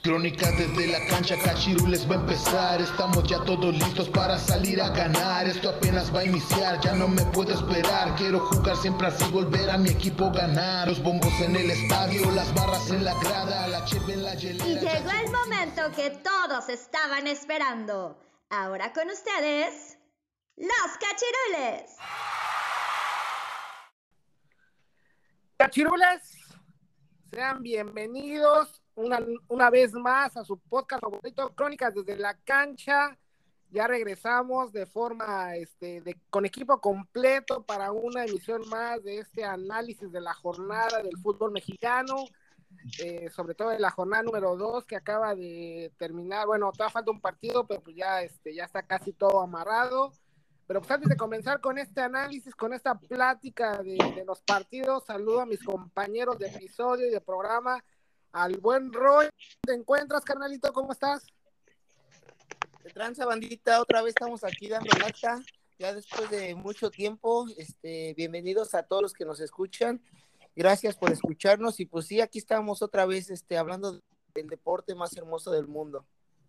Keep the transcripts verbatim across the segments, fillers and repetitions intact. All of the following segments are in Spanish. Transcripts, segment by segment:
Crónica desde la cancha, Cachirules va a empezar. Estamos ya todos listos para salir a ganar. Esto apenas va a iniciar, ya no me puedo esperar. Quiero jugar siempre así, volver a mi equipo ganar. Los bombos en el estadio, las barras en la grada, la cheve en la hielera. Y llegó el momento que todos estaban esperando. Ahora con ustedes, los Cachirules. Cachirules, sean bienvenidos una, una vez más a su podcast favorito, Crónicas desde la cancha. Ya regresamos de forma, este, de, con equipo completo para una emisión más de este análisis de la jornada del fútbol mexicano, eh, sobre todo de la jornada número dos que acaba de terminar. Bueno, todavía falta un partido, pero pues ya, este, ya está casi todo amarrado. Pero pues antes de comenzar con este análisis, con esta plática de, de los partidos, saludo a mis compañeros de episodio y de programa, al buen Roy. ¿Te encuentras, carnalito? ¿Cómo estás? De tranza, bandita, otra vez estamos aquí dando lata, ya después de mucho tiempo. Este, bienvenidos a todos los que nos escuchan, gracias por escucharnos, y pues sí, aquí estamos otra vez este, hablando del deporte más hermoso del mundo.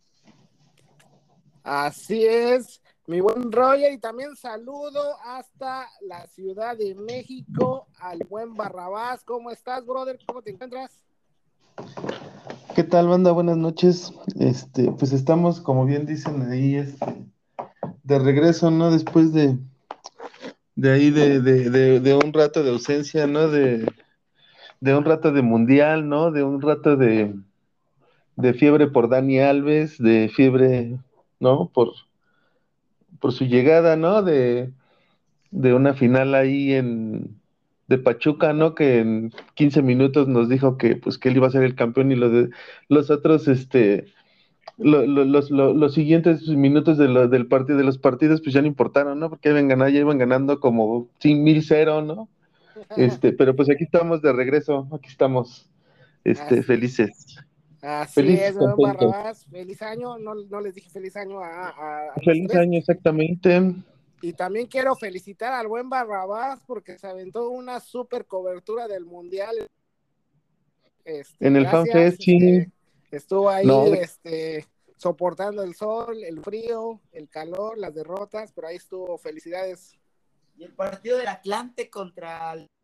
Así es, mi buen Roger, y también saludo hasta la Ciudad de México al buen Barrabás. ¿Cómo estás, brother? ¿Cómo te encuentras? ¿Qué tal, banda? Buenas noches. Este, pues estamos, como bien dicen ahí, este, de regreso, ¿no? Después de, de ahí de, de, de, de un rato de ausencia, ¿no? De, de un rato de mundial, ¿no? De un rato de, de fiebre por Dani Alves, de fiebre, ¿no? Por, por su llegada, ¿no? De, de una final ahí en de Pachuca, ¿no? Que en quince minutos nos dijo que, pues, que él iba a ser el campeón, y los de, los otros, este Lo, lo, los, lo, los siguientes minutos de lo, del partido, de los partidos, pues ya no importaron, ¿no? Porque iban ganando, ya iban ganando como mil cero, ¿no? Este, pero pues aquí estamos de regreso, aquí estamos, este, Así, felices, así felices, es, mi buen contentos. Barrabás. Feliz año, no, no les dije feliz año a, a, a los Feliz tres. año, exactamente. Y también quiero felicitar al buen Barrabás porque se aventó una super cobertura del mundial. Este, En el gracias, FanFest, sí. este, estuvo ahí, No, este, soportando el sol, el frío, el calor, las derrotas, pero ahí estuvo. Felicidades. Y el partido del Atlante contra el...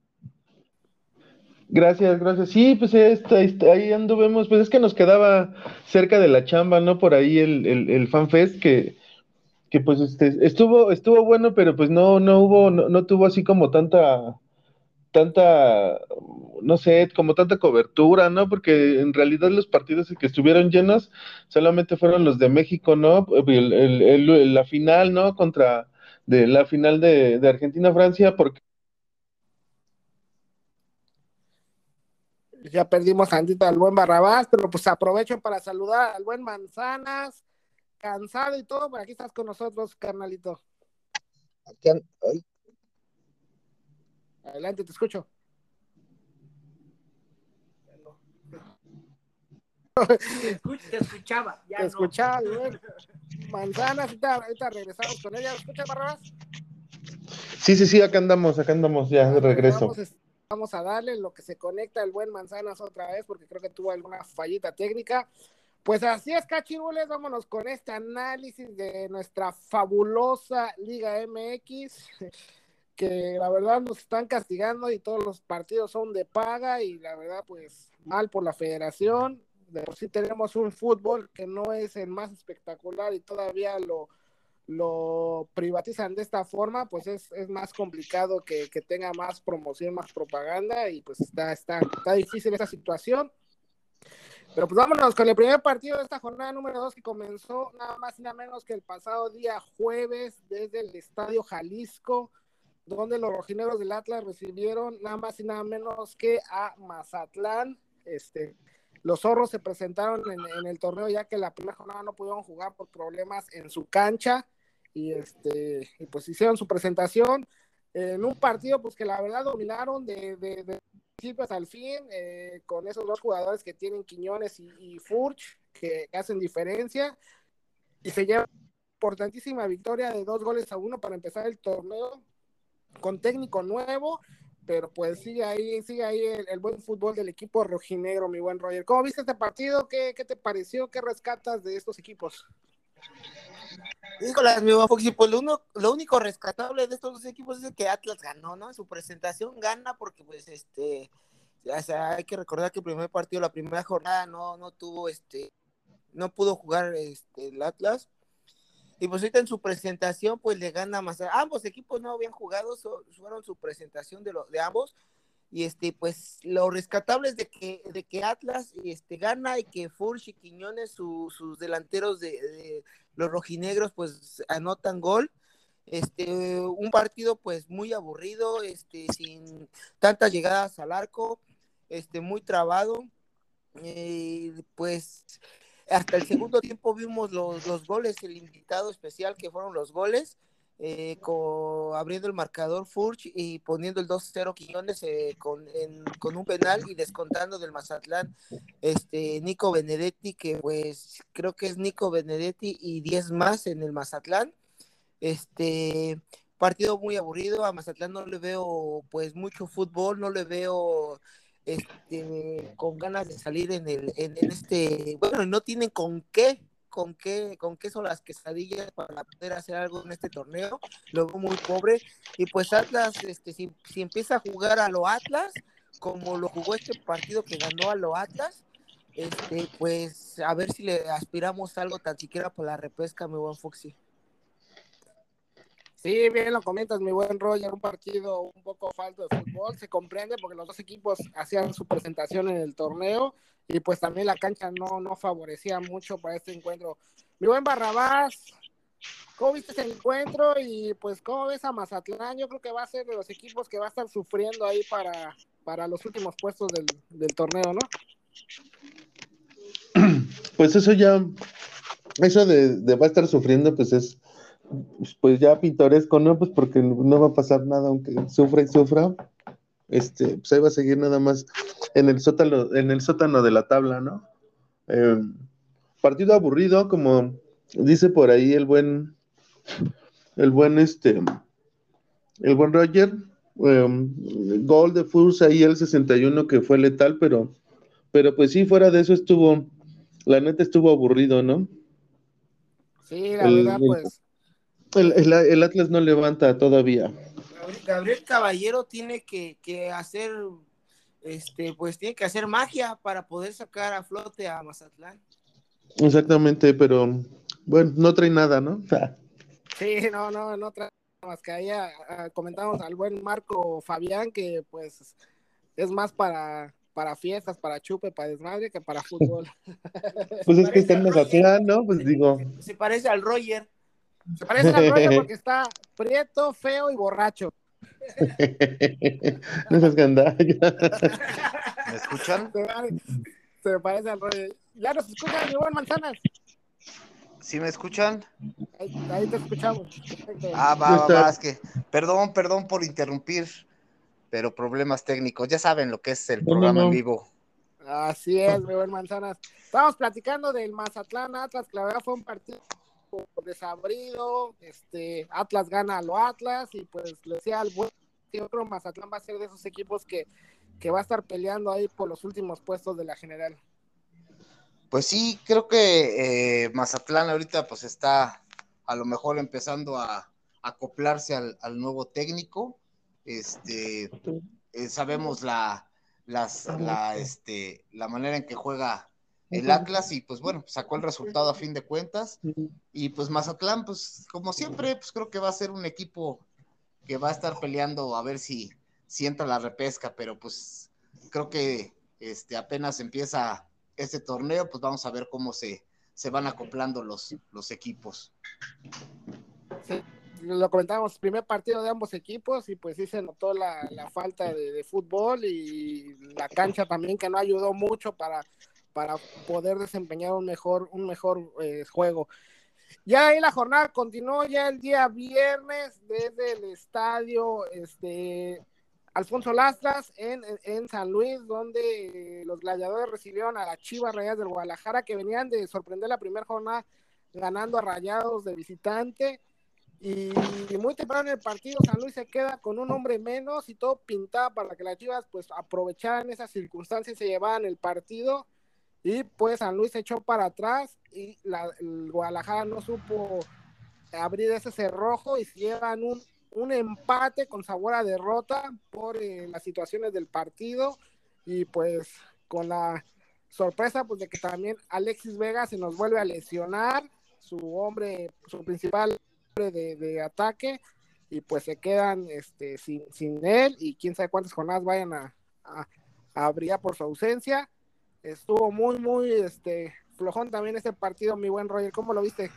gracias, gracias. Sí, pues esta, esta, ahí anduvimos, pues es que nos quedaba cerca de la chamba, ¿no? Por ahí el, el, el FanFest, que que pues este estuvo estuvo bueno, pero pues no no hubo no, no tuvo así como tanta tanta no sé, como tanta cobertura, ¿no? Porque en realidad los partidos que estuvieron llenos solamente fueron los de México, ¿no? El, el, el, la final, ¿no? Contra de la final de, de Argentina-Francia, porque Ya perdimos tantito al buen Barrabás, pero pues aprovecho para saludar al buen Manzanas, cansado y todo, pero aquí estás con nosotros, carnalito. Aquí an... Ay. Adelante, te escucho. Te, escuch- te escuchaba, ya Te no. escuchaba, güey. Manzanas, ahorita, ahorita regresamos con ella. ¿Escucha, Barrabás? sí, sí, sí, acá andamos, acá andamos ya de Ah, pues regreso. vamos, vamos a darle lo que se conecta el buen Manzanas otra vez, porque creo que tuvo alguna fallita técnica. Pues así es, cachirules, vámonos con este análisis de nuestra fabulosa Liga M X, que la verdad nos están castigando y todos los partidos son de paga, y la verdad pues mal por la federación. De por sí tenemos un fútbol que no es el más espectacular y todavía lo, lo privatizan de esta forma, pues es, es más complicado que, que tenga más promoción, más propaganda, y pues está, está, está difícil esa situación. Pero pues vámonos con el primer partido de esta jornada número dos, que comenzó nada más y nada menos que el pasado día jueves desde el Estadio Jalisco, donde los rojinegros del Atlas recibieron nada más y nada menos que a Mazatlán. Este, los zorros se presentaron en, en el torneo, ya que la primera jornada no pudieron jugar por problemas en su cancha, y, este, y pues hicieron su presentación en un partido pues que la verdad dominaron de, de, de principio hasta el fin, eh, con esos dos jugadores que tienen, Quiñones y, y Furch, que hacen diferencia, y se lleva una importantísima victoria de dos goles a uno para empezar el torneo, con técnico nuevo, pero pues sigue ahí, sigue ahí el, el buen fútbol del equipo rojinegro, mi buen Roger. ¿Cómo viste este partido? ¿Qué, qué te pareció? ¿Qué rescatas de estos equipos? Híjolas, mi buen Foxy, pues lo, uno, lo único rescatable de estos dos equipos es que Atlas ganó, ¿no? En su presentación gana porque, pues, este, o sea, hay que recordar que el primer partido, la primera jornada, no, no tuvo, este, no pudo jugar este, el Atlas. Y pues ahorita en su presentación, pues le gana más. Ambos equipos no habían jugado, so, fueron su presentación de, lo, de ambos. Y este, pues lo rescatable es de que, de que Atlas este, gana y que Furch y Quiñones, su, sus delanteros de, de los rojinegros, pues anotan gol. Este, un partido pues muy aburrido, este, sin tantas llegadas al arco, este, muy trabado. Eh, pues hasta el segundo tiempo vimos los, los goles, el invitado especial que fueron los goles, eh, con, abriendo el marcador Furch y poniendo el dos cero Quiñones eh, con, en, con un penal y descontando del Mazatlán este Nico Benedetti, que pues creo que es Nico Benedetti y diez más en el Mazatlán. Este partido muy aburrido, a Mazatlán no le veo pues mucho fútbol, no le veo este con ganas de salir en el en, en este, bueno, no tienen con qué con qué con qué son las quesadillas para poder hacer algo en este torneo, lo veo muy pobre. Y pues Atlas, este si, si empieza a jugar a lo Atlas como lo jugó este partido que ganó a lo Atlas, este pues a ver si le aspiramos algo tan siquiera por la repesca, mi buen Foxy. Sí, bien lo comentas, mi buen Roger, un partido un poco falto de fútbol, se comprende porque los dos equipos hacían su presentación en el torneo y pues también la cancha no, no favorecía mucho para este encuentro. Mi buen Barrabás, ¿cómo viste ese encuentro? Y pues, ¿cómo ves a Mazatlán? Yo creo que va a ser de los equipos que va a estar sufriendo ahí para, para los últimos puestos del, del torneo, ¿no? Pues eso ya, eso de, de va a estar sufriendo, pues es pues ya pintoresco, ¿no? Pues porque no va a pasar nada, aunque sufra y sufra, este, pues ahí va a seguir nada más en el sótano, en el sótano de la tabla, ¿no? Eh, partido aburrido, como dice por ahí el buen, el buen este, el buen Roger, eh, gol de Furs ahí el sesenta y uno que fue letal, pero, pero pues sí, fuera de eso estuvo, la neta estuvo aburrido, ¿no? Sí, la El, verdad, el, pues. el, el, el Atlas no levanta todavía. Gabriel, Gabriel Caballero tiene que, que hacer, este, pues tiene que hacer magia para poder sacar a flote a Mazatlán. Exactamente, pero bueno, no trae nada, ¿no? Sí, no, no, no trae nada más que ahí a, a, comentamos al buen Marco Fabián, que pues es más para, para fiestas, para chupe, para desmadre, que para fútbol. Pues es que está en Mazatlán, ¿no? Pues digo. Se, se parece al Roger. Se parece al Roger porque está prieto, feo y borracho. No seas gandalla. ¿Me escuchan? Se, se parece al Roger. Ya nos escuchan, mi buen Manzanas. ¿Sí me escuchan? Ahí, ahí te escuchamos. Perfecto. Ah, va, va, va, es que, perdón, perdón por interrumpir, pero problemas técnicos, ya saben lo que es el No, programa no, no. en vivo. Así es, mi buen Manzanas. Estábamos platicando del Mazatlán Atlas, que la verdad fue un partido desabrido, este, Atlas gana a lo Atlas, y pues le decía al buen, yo creo Mazatlán va a ser de esos equipos que, que va a estar peleando ahí por los últimos puestos de la general. Pues sí, creo que eh, Mazatlán ahorita pues está a lo mejor empezando a, a acoplarse al, al nuevo técnico. Este, eh, sabemos la, las, la, este, la manera en que juega el Atlas y pues bueno, sacó el resultado a fin de cuentas. Y pues Mazatlán, pues como siempre, pues creo que va a ser un equipo que va a estar peleando a ver si, si entra la repesca, pero pues creo que este, apenas empieza este torneo, pues vamos a ver cómo se, se van acoplando los, los equipos. Sí, lo comentábamos, primer partido de ambos equipos y pues sí se notó la, la falta de, de fútbol y la cancha también que no ayudó mucho para, para poder desempeñar un mejor, un mejor eh, juego. Ya ahí la jornada continuó ya el día viernes desde el estadio este Alfonso Lastras en, en San Luis, donde los gladiadores recibieron a las Chivas Rayadas del Guadalajara, que venían de sorprender la primera jornada ganando a Rayados de visitante. y muy temprano en el partido San Luis se queda con un hombre menos y todo pintaba para que las Chivas pues aprovecharan esas circunstancias y se llevaran el partido, y pues San Luis se echó para atrás y la, el Guadalajara no supo abrir ese cerrojo y se llevan un, un empate con sabor a derrota por eh, las situaciones del partido, y pues con la sorpresa pues de que también Alexis Vega se nos vuelve a lesionar, su hombre, su principal hombre de, de ataque, y pues se quedan este, sin, sin él, y quién sabe cuántas jornadas vayan a, a, a brillar por su ausencia. Estuvo muy, muy este, flojón también este partido, mi buen Roger, ¿cómo lo viste?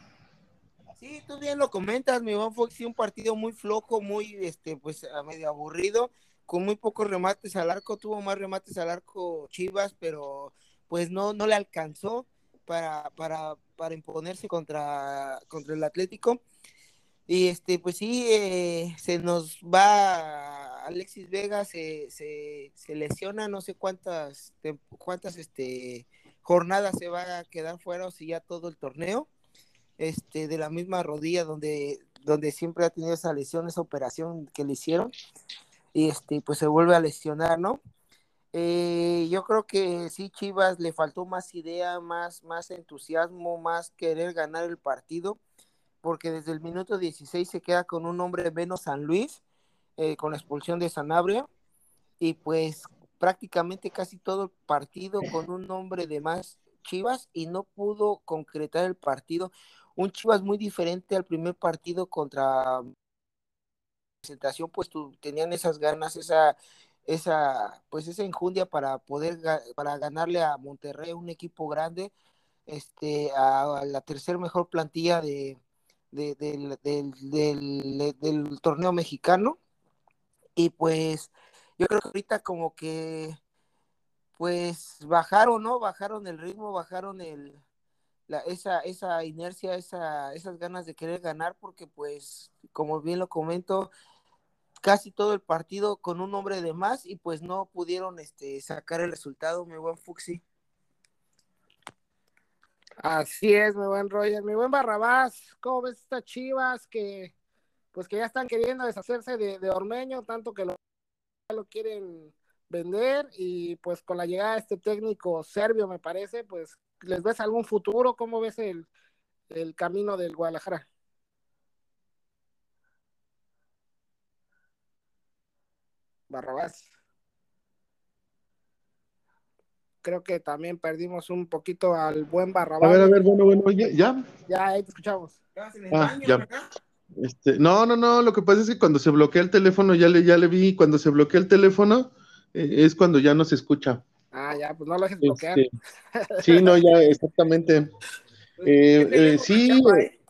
Sí, tú bien lo comentas, mi buen Fox, sí, un partido muy flojo, muy, este, pues, a medio aburrido, con muy pocos remates al arco, tuvo más remates al arco Chivas, pero pues no, no le alcanzó para, para, para imponerse contra, contra el Atlético. Y este, pues sí, eh, se nos va Alexis Vega, se, se, se lesiona, no sé cuántas, cuántas este, jornadas se va a quedar fuera, o si ya todo el torneo. Este, de la misma rodilla donde, donde siempre ha tenido esa lesión, esa operación que le hicieron, y este, pues se vuelve a lesionar, ¿no? Eh, yo creo que sí, Chivas le faltó más idea, más, más entusiasmo, más querer ganar el partido, porque desde el minuto dieciséis se queda con un hombre menos San Luis, eh, con la expulsión de Sanabria, y pues prácticamente casi todo el partido con un hombre de más Chivas, y no pudo concretar el partido. Un Chivas muy diferente al primer partido contra presentación, pues tú, tenían esas ganas, esa, esa, pues esa enjundia para poder, para ganarle a Monterrey, un equipo grande, este, a, a la tercer mejor plantilla de, de, de, de, del, del, del torneo mexicano. Y pues yo creo que ahorita como que pues bajaron, ¿no? Bajaron el ritmo, bajaron el, la, esa, esa inercia, esa, esas ganas de querer ganar, porque pues, como bien lo comento, casi todo el partido con un hombre de más, y pues no pudieron este, sacar el resultado, mi buen Fuxi. Así es, mi buen Roger, mi buen Barrabás, ¿cómo ves estas Chivas que pues que ya están queriendo deshacerse de, de Ormeño, tanto que lo, lo quieren vender, y pues con la llegada de este técnico serbio, me parece, pues les ves algún futuro? ¿Cómo ves el, el camino del Guadalajara? Barrabás. Creo que también perdimos un poquito al buen A Barrabás. ver, a ver, bueno, bueno, ya, ya. Ya, ahí te escuchamos. Ah, ya. Este, no, no, no, lo que pasa es que cuando se bloquea el teléfono, ya le, ya le vi, cuando se bloquea el teléfono, eh, es cuando ya no se escucha. Ah, ya, pues no lo dejes bloquear. Este, sí, no, ya, exactamente. Eh, eh, sí, eh,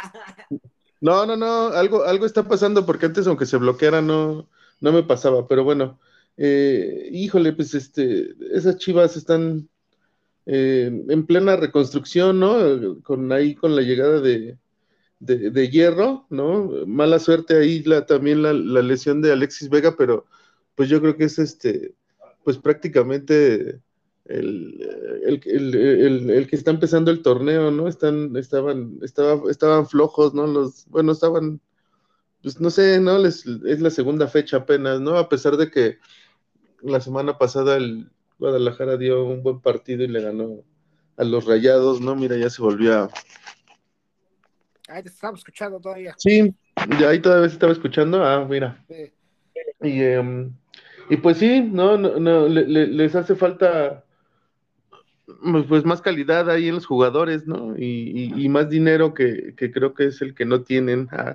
no, no, no, algo, algo está pasando, porque antes, aunque se bloqueara, no, no me pasaba, pero bueno, eh, híjole, pues este, esas Chivas están eh, en plena reconstrucción, ¿no? Con ahí, con la llegada de, de, de Hierro, ¿no? Mala suerte ahí la, también la, la lesión de Alexis Vega, pero pues yo creo que es este, pues prácticamente el, el, el, el, el que está empezando el torneo, ¿no? Están, estaban, estaba, estaban flojos, ¿no? Los, bueno, estaban, pues no sé, ¿no? Les, es la segunda fecha apenas, ¿no? A pesar de que la semana pasada el Guadalajara dio un buen partido y le ganó a los Rayados, ¿no? Mira, ya se volvió a... Ahí te estamos escuchando todavía. Sí, ya ahí todavía se estaba escuchando. Ah, mira. Sí. Y, eh, y pues sí, no, no, no le, le, les hace falta pues más calidad ahí en los jugadores, ¿no? Y, y, y más dinero que, que, creo que es el que no tienen. Ah.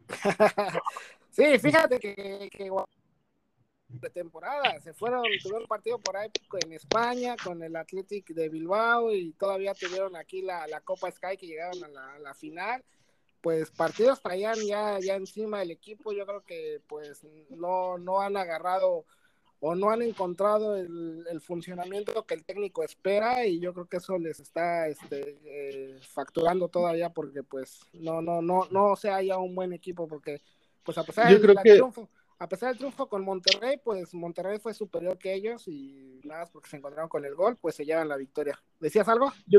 Sí, fíjate que, que de temporada se fueron, tuvieron un partido por ahí en España con el Athletic de Bilbao, y todavía tuvieron aquí la, la Copa Sky, que llegaron a la, a la final. Pues partidos traían ya, ya encima del equipo. Yo creo que pues no, no han agarrado o no han encontrado el, el funcionamiento que el técnico espera, y yo creo que eso les está este, eh, facturando todavía, porque pues no, no, no, no se haya un buen equipo, porque pues a pesar yo del, creo del que triunfo, a pesar del triunfo con Monterrey, pues Monterrey fue superior que ellos, y nada más porque se encontraron con el gol, pues se llevan la victoria. ¿Decías algo? yo,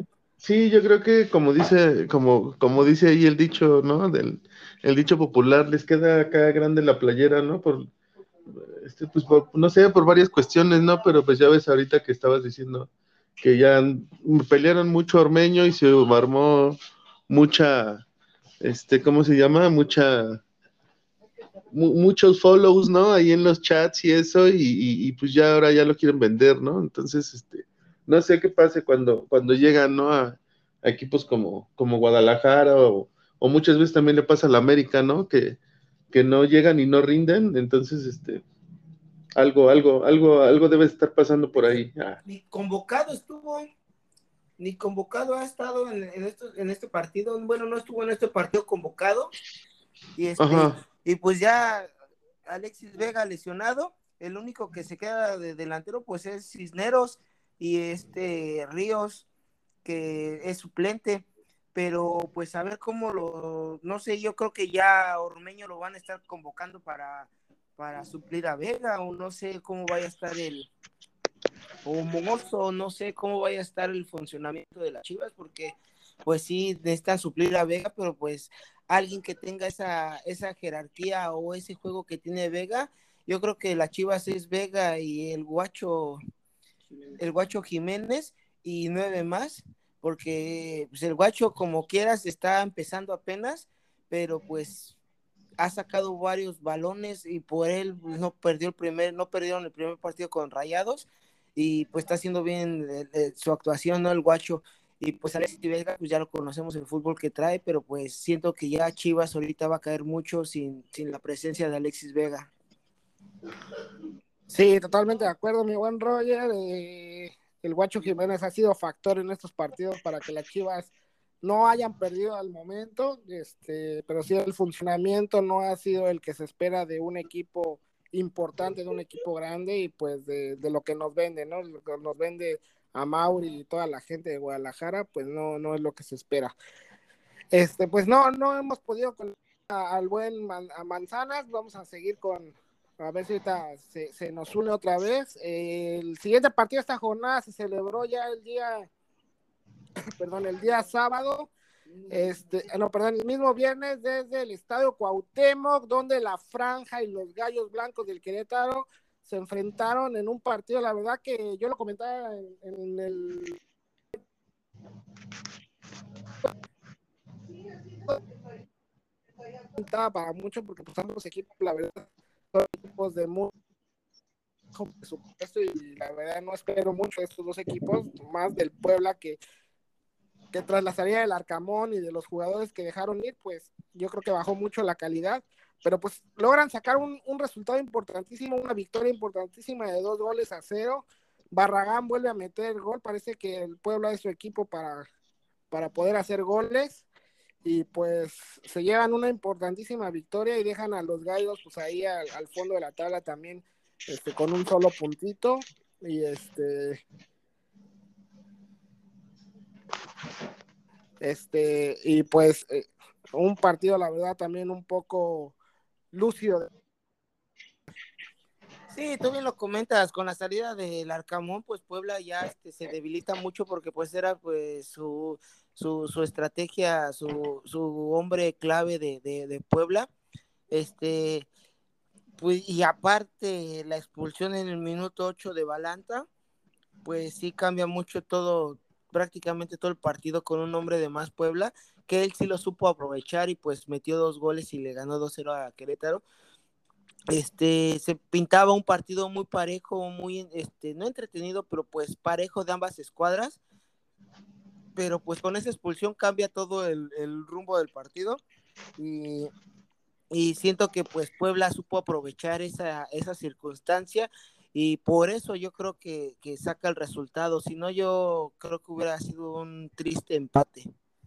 Sí, yo creo que como dice, como, como dice ahí el dicho, ¿no? Del, el dicho popular, les queda acá grande la playera, ¿no? Por, este, pues, por, no sé, por varias cuestiones, ¿no? Pero pues ya ves ahorita que estabas diciendo que ya pelearon mucho Ormeño y se armó mucha, este, ¿cómo se llama? Mucha, mu- muchos follows, ¿no? Ahí en los chats y eso, y, y, y, pues ya ahora ya lo quieren vender, ¿no? Entonces, este, no sé qué pase cuando, cuando llegan, ¿no? A, a equipos como, como Guadalajara o, o muchas veces también le pasa a la América, ¿no? Que, que no llegan y no rinden, entonces, este, algo, algo, algo, algo debe estar pasando por ahí. Ah. Ni convocado estuvo, ni convocado ha estado en, en, esto, en este partido, bueno, no estuvo en este partido convocado, y este, Ajá. y pues ya Alexis Vega lesionado, el único que se queda de delantero pues es Cisneros y este Ríos, que es suplente, pero pues a ver cómo lo, no sé, yo creo que ya Ormeño lo van a estar convocando para, para suplir a Vega, o no sé cómo vaya a estar el, o Mozo, no sé cómo vaya a estar el funcionamiento de las Chivas, porque pues sí necesitan suplir a Vega, pero pues alguien que tenga esa, esa jerarquía o ese juego que tiene Vega, yo creo que las Chivas es Vega y el Guacho, el Guacho Jiménez y nueve más, porque pues, el Guacho como quieras está empezando apenas, pero pues ha sacado varios balones y por él no perdió el primer, no perdieron el primer partido con Rayados, y pues está haciendo bien eh, eh, su actuación, ¿no? El Guacho. Y pues Alexis Vega, pues ya lo conocemos el fútbol que trae, pero pues siento que ya Chivas ahorita va a caer mucho sin, sin la presencia de Alexis Vega. Sí, totalmente de acuerdo, mi buen Roger. Eh, el Guacho Jiménez ha sido factor en estos partidos para que las Chivas no hayan perdido al momento, este, pero sí el funcionamiento no ha sido el que se espera de un equipo importante, de un equipo grande, y pues de, de lo que nos vende, ¿no? Lo que nos vende a Mauri y toda la gente de Guadalajara, pues no, no es lo que se espera. Este, pues no, no hemos podido con a, al buen Man, a Manzanas, vamos a seguir con, a ver si ahorita se, se nos une otra vez. Eh, el siguiente partido de esta jornada se celebró ya el día, perdón, el día sábado, este, no, perdón, el mismo viernes desde el Estadio Cuauhtémoc, donde la Franja y los Gallos Blancos del Querétaro se enfrentaron en un partido, la verdad que yo lo comentaba en, en el para mucho, porque pues ambos equipos, la verdad, son equipos de muy presupuesto, y la verdad no espero mucho de estos dos equipos, más del Puebla, que, que tras la salida del Arcamón y de los jugadores que dejaron ir, pues yo creo que bajó mucho la calidad, pero pues logran sacar un, un resultado importantísimo, una victoria importantísima de dos goles a cero. Barragán vuelve a meter gol, parece que el Puebla es su equipo para, para poder hacer goles, y pues se llevan una importantísima victoria y dejan a los Gallos pues ahí al, al fondo de la tabla también, este, con un solo puntito, y este este y pues eh, un partido la verdad también un poco lúcido. Sí, tú bien lo comentas, con la salida del Arcamón, pues Puebla ya este, se debilita mucho, porque pues era pues su, su, su estrategia, su, su hombre clave de, de, de Puebla, este, pues, y aparte la expulsión en el minuto ocho de Balanta, pues sí cambia mucho todo, prácticamente todo el partido con un hombre de más Puebla, que él sí lo supo aprovechar y pues metió dos goles y le ganó dos cero a Querétaro. Este, se pintaba un partido muy parejo, muy, este, no entretenido, pero pues parejo de ambas escuadras, pero pues con esa expulsión cambia todo el, el rumbo del partido, y, y siento que pues Puebla supo aprovechar esa, esa circunstancia, y por eso yo creo que, que saca el resultado, si no yo creo que hubiera sido un triste empate.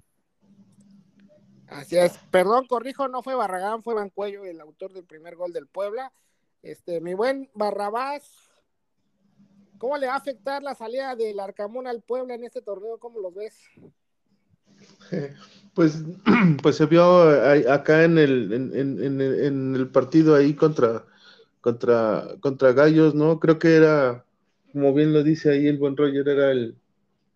Así es, perdón, corrijo, no fue Barragán, fue Bancuello el autor del primer gol del Puebla. Este, mi buen Barrabás, ¿cómo le va a afectar la salida del Arcamón al Puebla en este torneo? ¿Cómo los ves? Pues, pues se vio acá en el, en, en, en el partido ahí contra, contra, contra Gallos, ¿no? Creo que era, como bien lo dice ahí el buen Roger, era el,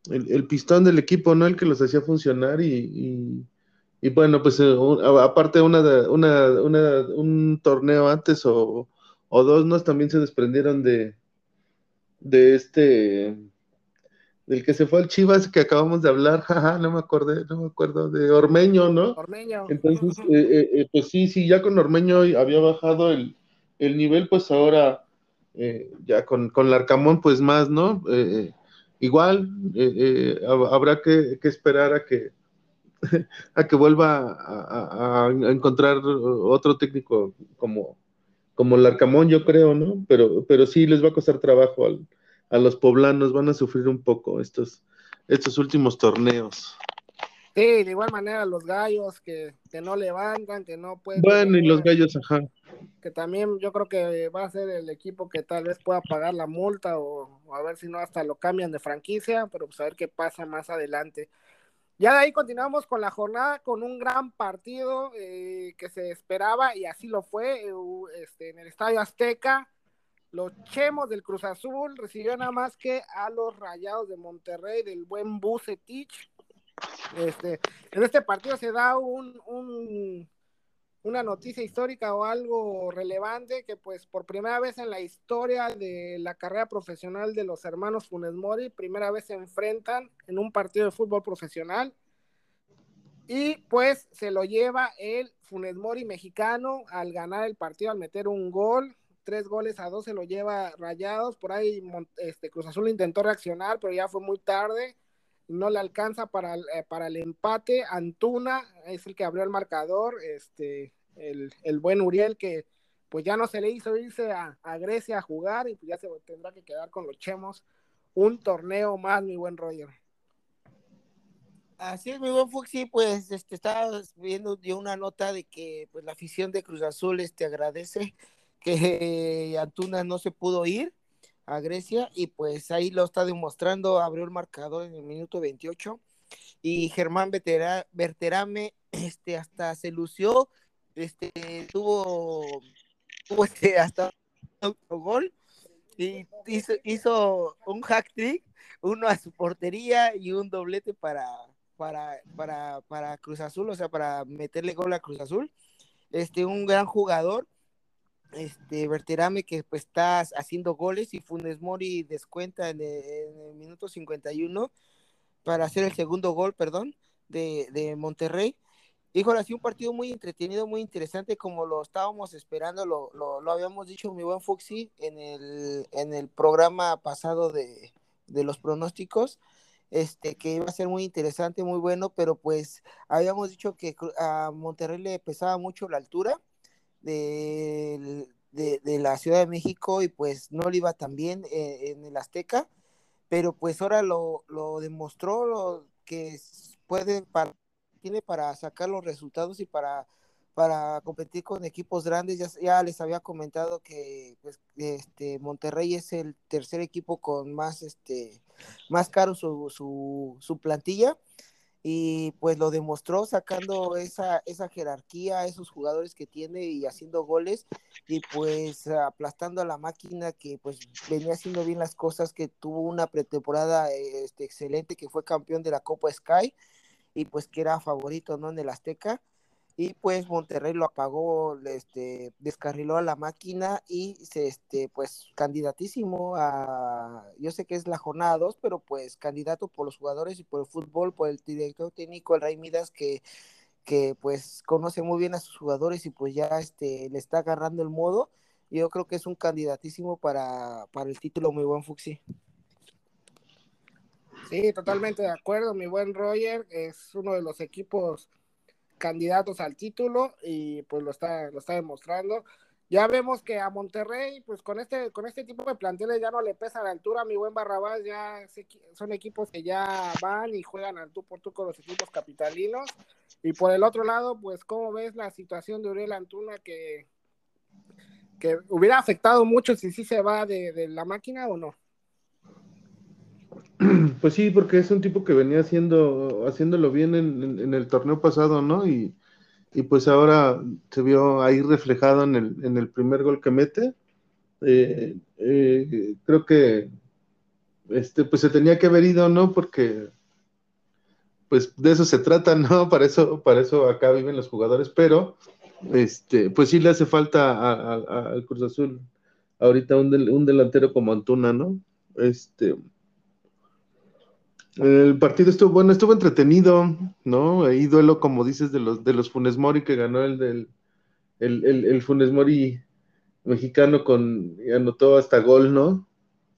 el, el pistón del equipo, ¿no? El que los hacía funcionar y, y, y bueno, pues eh, un- a- aparte una, de- una, una, un torneo antes o, o dos, ¿no? También se desprendieron de, de este, del que se fue al Chivas que acabamos de hablar, jaja, no me acordé, no me acuerdo, de Ormeño, ¿no? Ormeño. Entonces, eh, eh, eh, pues sí, sí, ya con Ormeño había bajado el, el nivel, pues ahora eh, ya con, con Larcamón, pues más, ¿no? Eh, eh, igual eh, eh, hab- habrá que, que esperar a que, a que vuelva a, a- a encontrar otro técnico como, como Larcamón, yo creo, ¿no? Pero, pero sí les va a costar trabajo al- a los poblanos, van a sufrir un poco estos, estos últimos torneos. Sí, de igual manera los gallos que, que no levantan, que no pueden Bueno, y los demostrar, gallos, ajá. que también yo creo que va a ser el equipo que tal vez pueda pagar la multa o, o a ver si no hasta lo cambian de franquicia, pero pues a ver qué pasa más adelante. Ya de ahí continuamos con la jornada con un gran partido eh, que se esperaba y así lo fue, eh, este, en el Estadio Azteca. Los Chemos del Cruz Azul recibieron nada más que a los Rayados de Monterrey del buen Bucetich. Este, en este partido se da un, un, una noticia histórica o algo relevante que pues por primera vez en la historia de la carrera profesional de los hermanos Funes Mori, primera vez se enfrentan en un partido de fútbol profesional y pues se lo lleva el Funes Mori mexicano al ganar el partido, al meter un gol, tres goles a dos se lo lleva Rayados, por ahí este, Cruz Azul intentó reaccionar, pero ya fue muy tarde, no le alcanza para, eh, para el empate. Antuna es el que abrió el marcador, este, el, el buen Uriel que pues ya no se le hizo irse a, a Grecia a jugar y pues ya se tendrá que quedar con los Chemos un torneo más, mi buen Roger. Así es, mi buen Fuxi, pues este, estaba viendo yo una nota de que pues la afición de Cruz Azul este, agradece que eh, Antuna no se pudo ir a Grecia y pues ahí lo está demostrando, abrió el marcador en el minuto veintiocho y Germán Bertera, Berterame este, hasta se lució, este, tuvo, tuvo este, hasta un autogol y hizo, hizo un hack trick, uno a su portería y un doblete para, para, para, para Cruz Azul, o sea, para meterle gol a Cruz Azul. Este, un gran jugador, este, Berterame, que pues está haciendo goles y Funes Mori descuenta en el, en el minuto cincuenta y uno para hacer el segundo gol, perdón, de, de Monterrey. Híjole, ha sido un partido muy entretenido, muy interesante, como lo estábamos esperando, lo, lo, lo habíamos dicho mi buen Fuxi en el, en el programa pasado de, de los pronósticos, este, que iba a ser muy interesante, muy bueno, pero pues habíamos dicho que a Monterrey le pesaba mucho la altura de, de, de la Ciudad de México y pues no le iba tan bien en, en el Azteca, pero pues ahora lo, lo demostró lo que puede para, tiene para sacar los resultados y para, para competir con equipos grandes. Ya, ya les había comentado que pues, este, Monterrey es el tercer equipo con más, este, más caro su, su, su plantilla y pues lo demostró sacando esa, esa jerarquía, esos jugadores que tiene y haciendo goles y pues aplastando a la máquina que pues venía haciendo bien las cosas, que tuvo una pretemporada este, excelente, que fue campeón de la Copa Sky y pues que era favorito, ¿no? En el Azteca. Y pues Monterrey lo apagó, este, descarriló a la máquina y se, este, pues candidatísimo a, yo sé que es la jornada dos, pero pues candidato por los jugadores y por el fútbol, por el director técnico, el Rey Midas, que, que pues conoce muy bien a sus jugadores y pues ya este, le está agarrando el modo. Yo creo que es un candidatísimo para, para el título, muy buen Fuxi. Sí, totalmente de acuerdo, mi buen Roger, es uno de los equipos candidatos al título y pues lo está, lo está demostrando. Ya vemos que a Monterrey, pues con este, con este tipo de planteles ya no le pesa la altura, mi buen Barrabás, ya son equipos que ya van y juegan al tú por tú con los equipos capitalinos. Y por el otro lado, pues cómo ves la situación de Uriel Antuna que, que hubiera afectado mucho si sí se va de, de la máquina o no. Pues sí, porque es un tipo que venía haciendo, haciéndolo bien en, en, en el torneo pasado, ¿no? Y, y, pues ahora se vio ahí reflejado en el, en el primer gol que mete. Eh, eh, creo que este, pues se tenía que haber ido, ¿no? Porque pues de eso se trata, ¿no? Para eso, para eso acá viven los jugadores, pero este, pues sí le hace falta a- a- a- al Cruz Azul ahorita un, del- un delantero como Antuna, ¿no? Este, el partido estuvo bueno, estuvo entretenido, ¿no? Ahí duelo, como dices, de los de los Funes Mori que ganó el del el, el, el Funes Mori mexicano con y anotó hasta gol, ¿no?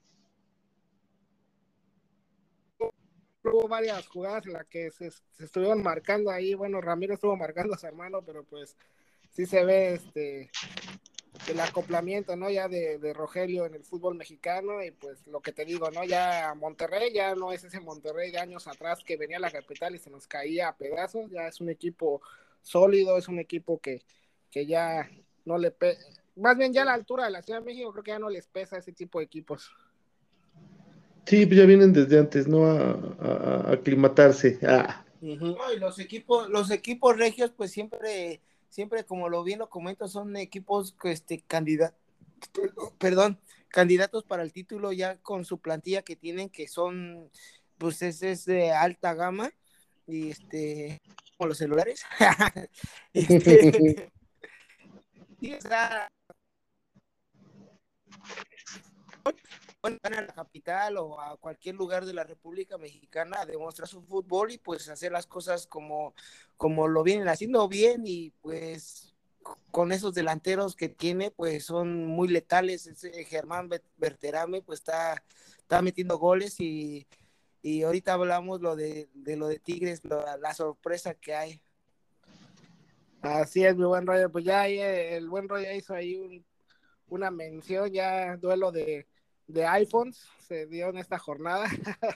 Hubo varias jugadas en las que se, se estuvieron marcando ahí. Bueno, Ramiro estuvo marcando a su hermano, pero pues sí se ve este el acoplamiento, ¿no? Ya de, de Rogelio en el fútbol mexicano y pues lo que te digo, ¿no? Ya Monterrey ya no es ese Monterrey de años atrás que venía a la capital y se nos caía a pedazos, ya es un equipo sólido, es un equipo que, que ya no le pesa, más bien ya a la altura de la Ciudad de México creo que ya no les pesa ese tipo de equipos. Sí, pues ya vienen desde antes, ¿no? A, a- a aclimatarse. Ah. Uh-huh. No, y los equipos, los equipos regios, pues siempre, siempre, como lo bien lo comento, son equipos este candidatos, perdón, candidatos para el título ya con su plantilla que tienen, que son, pues es, es de alta gama, y este, como los celulares. este, y, o sea, van a la capital o a cualquier lugar de la República Mexicana a demostrar su fútbol y pues hacer las cosas como, como lo vienen haciendo bien, y pues con esos delanteros que tiene pues son muy letales. Ese Germán Berterame pues está, está metiendo goles, y, y ahorita hablamos lo de, de lo de Tigres, lo, la sorpresa que hay. Así es, mi buen Roger, pues ya ahí el buen Roger hizo ahí un, una mención, ya duelo de, de iPhones se dio en esta jornada.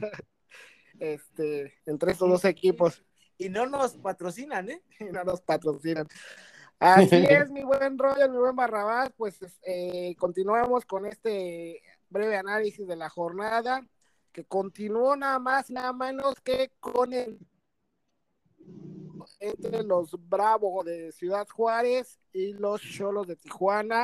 este, entre estos dos equipos. Y no nos patrocinan, ¿eh? Y no nos patrocinan. Así es, mi buen Roger, mi buen Barrabás, pues eh, continuamos con este breve análisis de la jornada, que continuó nada más, nada menos que con el entre los Bravos de Ciudad Juárez y los Xolos de Tijuana.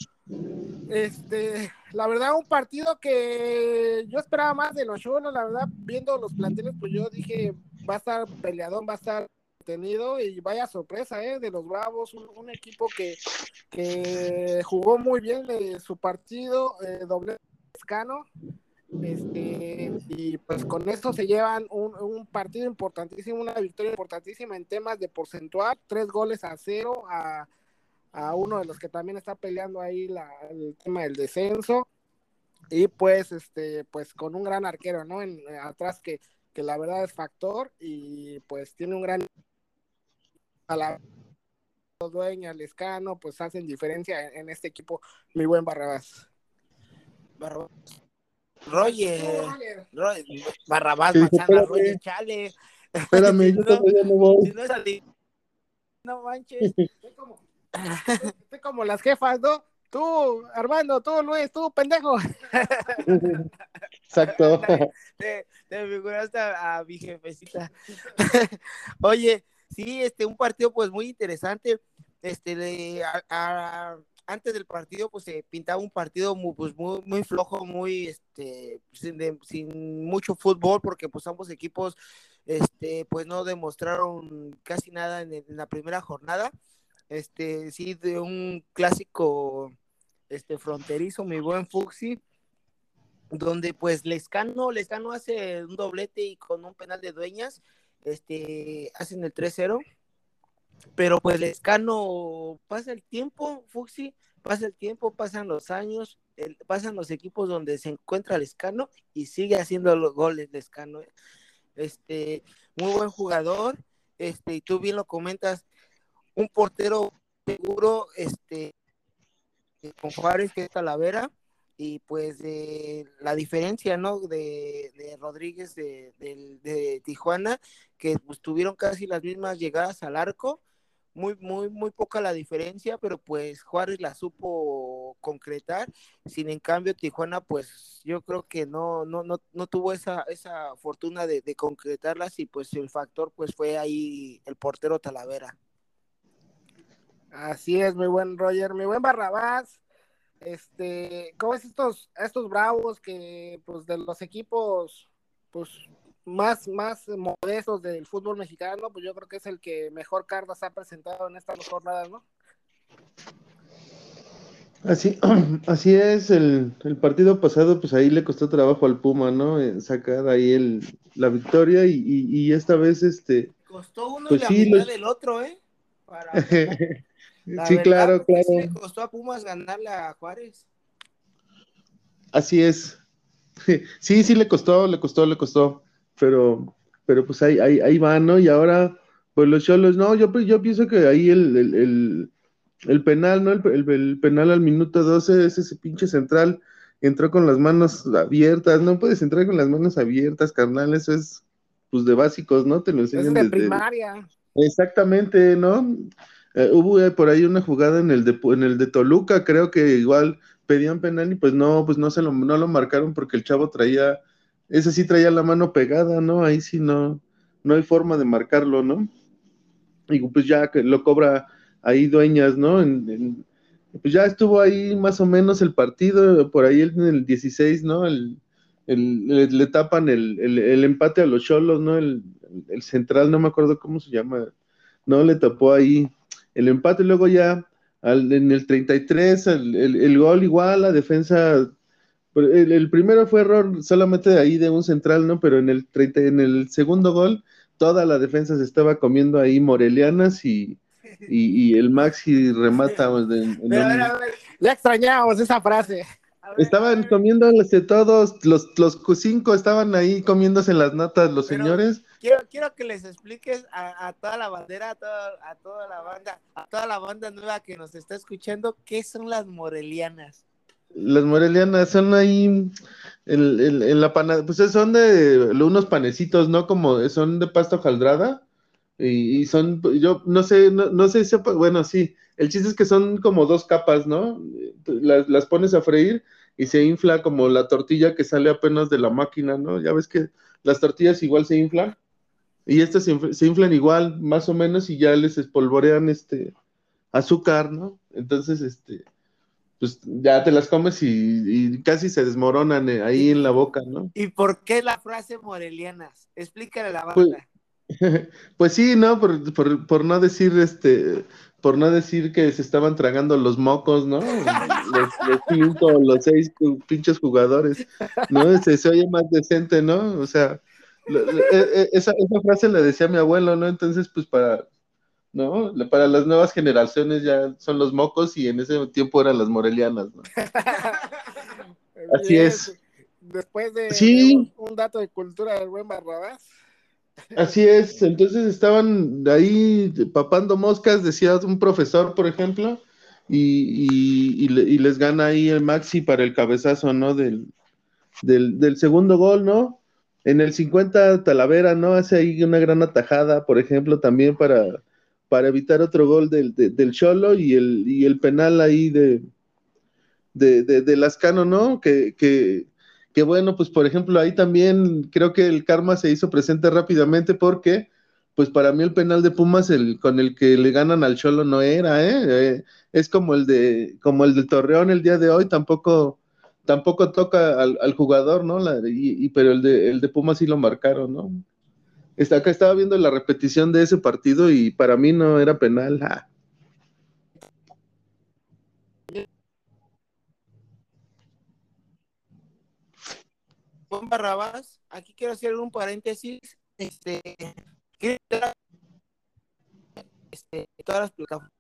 Este, la verdad, un partido que yo esperaba más de los Xolos, la verdad, viendo los planteles, pues yo dije, va a estar peleadón, va a estar tenido, y vaya sorpresa, ¿eh? De los Bravos, un, un equipo que, que jugó muy bien eh, su partido, eh, doble Lescano, este, y pues con esto se llevan un, un partido importantísimo, una victoria importantísima en temas de porcentual, tres goles a cero a a uno de los que también está peleando ahí la, el tema del descenso, y pues este pues con un gran arquero, ¿no? En, atrás que, que la verdad es factor, y pues tiene un gran a la dueña, Lescano, pues hacen diferencia en, en este equipo, mi buen Barrabás. Barrabás. Roger, Roger, Barrabás, ¿Qué dijo? Manzana, Espérame, Roger, chale. espérame, si yo no, todavía no si voy. no es así, no manches. Estoy como, estoy como las jefas, ¿no? Tú, Armando, tú, Luis, tú, pendejo. Exacto. te, te figuraste a, a mi jefecita. Oye, sí, este, un partido pues muy interesante. Este, de, a, a, antes del partido pues se pintaba un partido muy, pues, muy, muy flojo, muy, este, sin, de, sin mucho fútbol, porque pues ambos equipos, este, pues no demostraron casi nada en, en la primera jornada. Este, sí, de un clásico, este, fronterizo, mi buen Fuxi, donde pues Lescano, Lescano hace un doblete y con un penal de Dueñas, este, hacen el tres cero, pero pues Lescano pasa el tiempo, Fuxi, pasa el tiempo, pasan los años, el, pasan los equipos donde se encuentra Lescano y sigue haciendo los goles Lescano. Este, muy buen jugador, este, y tú bien lo comentas, un portero seguro, este, con Juárez, que es Talavera, y pues de la diferencia, ¿no? De, de Rodríguez de, de, de Tijuana, que pues tuvieron casi las mismas llegadas al arco, muy, muy, muy poca la diferencia, pero pues Juárez la supo concretar. Sin en cambio Tijuana, pues yo creo que no, no, no, no tuvo esa, esa fortuna de, de concretarlas, y pues el factor pues fue ahí el portero Talavera. Así es, mi buen Roger, mi buen Barrabás. Este, ¿cómo es estos, estos Bravos que, pues, de los equipos, pues, más, más modestos del fútbol mexicano, pues yo creo que es el que mejor cartas ha presentado en estas dos jornadas, ¿no? Así, así es, el, el partido pasado, pues ahí le costó trabajo al Puma, ¿no? Eh, sacar ahí el, la victoria y, y, y esta vez, este, Costó uno y pues la sí, mitad los... del otro, ¿eh? Para ganar. La Sí, verdad, claro, porque sí claro, le costó a Pumas ganarle a Juárez. así es. Sí, sí le costó, le costó, le costó, pero, pero pues ahí, ahí, ahí va, ¿no? Y ahora, pues los Cholos, no, yo, pues, yo pienso que ahí el, el, el, el penal, ¿no? El, el- el penal al minuto doce es ese pinche central, entró con las manos abiertas, no puedes entrar con las manos abiertas, carnal, eso es, pues, de básicos, ¿no? Te lo Eso es enseñan de desde... primaria. Exactamente, ¿no? Eh, hubo eh, por ahí una jugada en el de, en el de Toluca, creo que igual pedían penal y pues no, pues no se lo, no lo marcaron porque el chavo traía, ese sí traía la mano pegada, ¿no? Ahí sí no, no hay forma de marcarlo, ¿no? Y pues ya que lo cobra ahí Dueñas, ¿no? En, en- pues ya estuvo ahí más o menos el partido, por ahí en el dieciséis, ¿no? El, el- le, le tapan el, el- el empate a los Cholos, ¿no? El, el central, no me acuerdo cómo se llama, no le tapó ahí el empate, luego ya al- en el treinta y tres el, el, el gol igual, la defensa, el, el primero fue error solamente de ahí de un central, ¿no? Pero en el treinta, en el segundo gol, toda la defensa se estaba comiendo ahí morelianas y, y, y el Maxi remata en, en Pero a ver, un... a ver, ya extrañábamos esa frase. A ver, a Estaban ver, comiéndose todos, los, los cinco estaban ahí comiéndose las natas, los Pero señores. quiero, quiero que les expliques a, a toda la bandera, a toda, a toda la banda, a toda la banda nueva que nos está escuchando, ¿qué son las morelianas? Las morelianas son ahí en, en- en la pana, pues son de unos panecitos, ¿no? Como son de pasta hojaldrada y, y son, yo no sé, no, no sé, sepa- bueno, sí, el chiste es que son como dos capas, ¿no? Las, las pones a freír y se infla como la tortilla que sale apenas de la máquina, ¿no? Ya ves que las tortillas igual se inflan y estas se, infl- se inflan igual, más o menos, y ya les espolvorean este azúcar, ¿no? Entonces, este pues ya te las comes y, y casi se desmoronan eh, ahí en la boca, ¿no? ¿Y por qué la frase morelianas? Explícale a la Pues, banda. pues sí, ¿no? Por, por, por no decir este, por no decir que se estaban tragando los mocos, ¿no? Los, los cinco, los seis cu- pinches jugadores, ¿no? Se, se oye más decente, ¿no? O sea, lo- lo- e- e- esa, esa frase la decía mi abuelo, ¿no? Entonces, pues para, ¿no? Para las nuevas generaciones ya son los mocos y en ese tiempo eran las morelianas, ¿no? Así bien, es. después de, de un, Sí, un dato de cultura del buen Barrabás. así es, entonces estaban ahí papando moscas, decía un profesor, por ejemplo, y, y- y le- y les gana ahí el Maxi para el cabezazo, ¿no? Del, del, del segundo gol, ¿no? En el cincuenta Talavera, ¿no? Hace ahí una gran atajada, por ejemplo, también para, para evitar otro gol del, de- del Cholo y el, y el penal ahí de, de, de, de Lascano, ¿no? Que, que, que bueno, pues por ejemplo, ahí también creo que el karma se hizo presente rápidamente porque, pues para mí el penal de Pumas, el, con el que le ganan al Cholo no era, ¿eh? Eh, es como el de, como el de Torreón el día de hoy, tampoco, tampoco toca al, al jugador, ¿no? La, y, y, pero el de, el de Pumas sí lo marcaron, ¿no? Está, acá estaba viendo la repetición de ese partido y para mí no era penal. Ah, Juan Barrabás, aquí quiero hacer un paréntesis. Este, quiero este, todas las plataformas,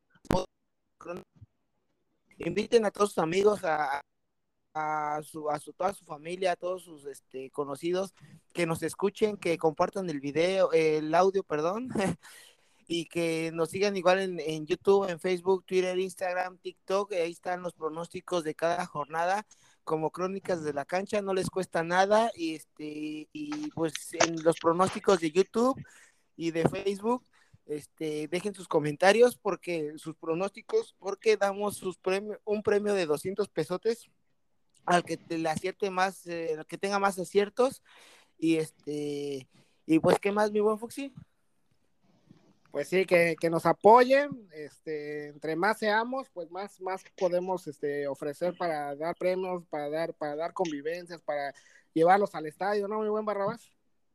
inviten a todos sus amigos, a, a su, a su, toda su familia, a todos sus este, conocidos, que nos escuchen, que compartan el video, el audio, perdón, y que nos sigan igual en, en YouTube, en Facebook, Twitter, Instagram, TikTok. Ahí están los pronósticos de cada jornada, como Crónicas de la Cancha, no les cuesta nada. Y este, y pues en los pronósticos de YouTube y de Facebook, este, dejen sus comentarios porque sus pronósticos, porque damos sus premio, un premio de doscientos pesotes al que te le acierte más, eh, al que tenga más aciertos. Y este, y pues, ¿qué más, mi buen Fuxi? Pues sí, que, que nos apoyen, este, entre más seamos, pues más, más podemos este, ofrecer para dar premios, para dar, para dar convivencias, para llevarlos al estadio, ¿no, mi buen Barrabás?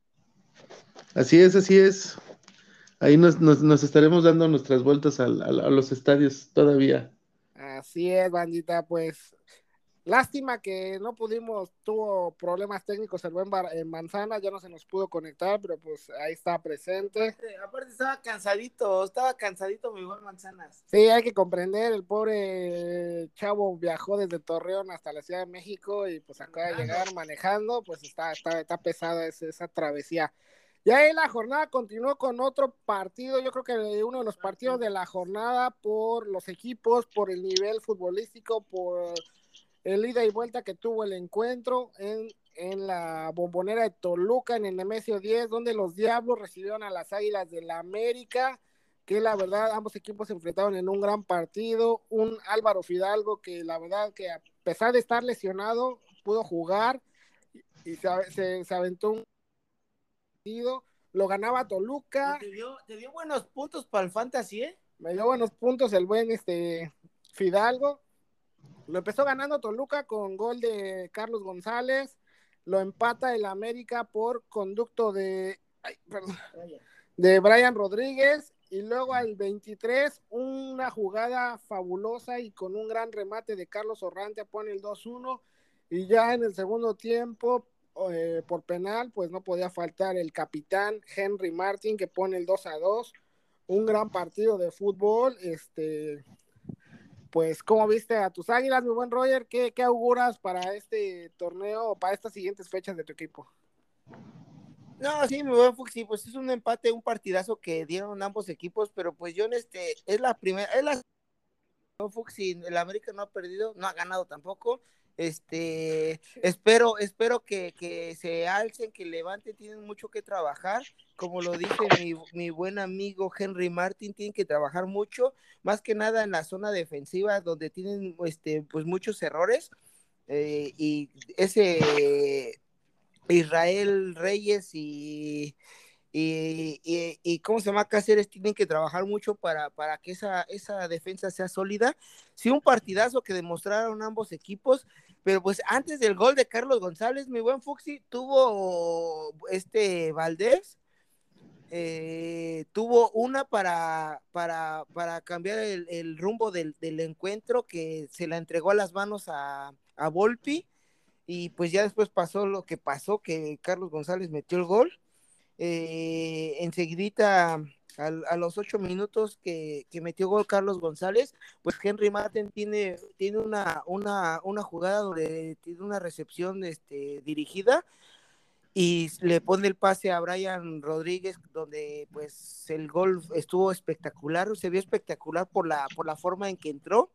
Así es, así es. Ahí nos, nos, nos estaremos dando nuestras vueltas al, al, a los estadios todavía. Así es, bandita, pues lástima que no pudimos, tuvo problemas técnicos el buen Bar en Manzana, ya no se nos pudo conectar, pero pues ahí está presente. Aparte, aparte estaba cansadito, estaba cansadito mi buen Manzanas. Sí, hay que comprender, el pobre chavo viajó desde Torreón hasta la Ciudad de México y pues acaba de llegar manejando, pues está, está, está pesada esa, esa travesía. Ya ahí la jornada continuó con otro partido, yo creo que uno de los partidos de la jornada por los equipos, por el nivel futbolístico, por el ida y vuelta que tuvo el encuentro en, en la Bombonera de Toluca, en el Nemesio diez, donde los Diablos recibieron a las Águilas del la América, que la verdad ambos equipos se enfrentaron en un gran partido, un Álvaro Fidalgo que la verdad que a pesar de estar lesionado, pudo jugar y se, se, se aventó un partido, lo ganaba Toluca. Te dio, te dio buenos puntos para el Fantasy, ¿eh? Me dio buenos puntos el buen este Fidalgo. Lo empezó ganando Toluca con gol de Carlos González, lo empata el América por conducto de, ay, perdón, de Brian Rodríguez, y luego al veintitrés una jugada fabulosa y con un gran remate de Carlos Orrantia pone el dos uno, y ya en el segundo tiempo eh, por penal pues no podía faltar el capitán Henry Martin que pone el dos a dos, un gran partido de fútbol. Este Pues, ¿cómo viste a tus Águilas, mi buen Roger? ¿Qué, qué auguras para este torneo o para estas siguientes fechas de tu equipo? No, sí, mi buen Fuxi, pues es un empate, un partidazo que dieron ambos equipos, pero pues yo en este, es la primera, es la no, Fuxi, el América no ha perdido, no ha ganado tampoco. Este, espero, espero que, que se alcen, que levanten, tienen mucho que trabajar. Como lo dice mi, mi buen amigo Henry Martin, tienen que trabajar mucho, más que nada en la zona defensiva, donde tienen este, pues muchos errores. Eh, y ese Israel Reyes y Y, y, y cómo se llama, Cáceres tienen que trabajar mucho para, para que esa, esa defensa sea sólida. Sí, un partidazo que demostraron ambos equipos, pero pues antes del gol de Carlos González, mi buen Fuxi, tuvo este Valdés, eh, tuvo una para, para, para cambiar el, el rumbo del, del encuentro, que se la entregó a las manos a, a Volpi, y pues ya después pasó lo que pasó, que Carlos González metió el gol. Eh, enseguidita a, a los ocho minutos que, que metió gol Carlos González, pues Henry Martin tiene, tiene una, una, una jugada donde tiene una recepción este, dirigida y le pone el pase a Brian Rodríguez, donde pues el gol estuvo espectacular, se vio espectacular por la, por la forma en que entró.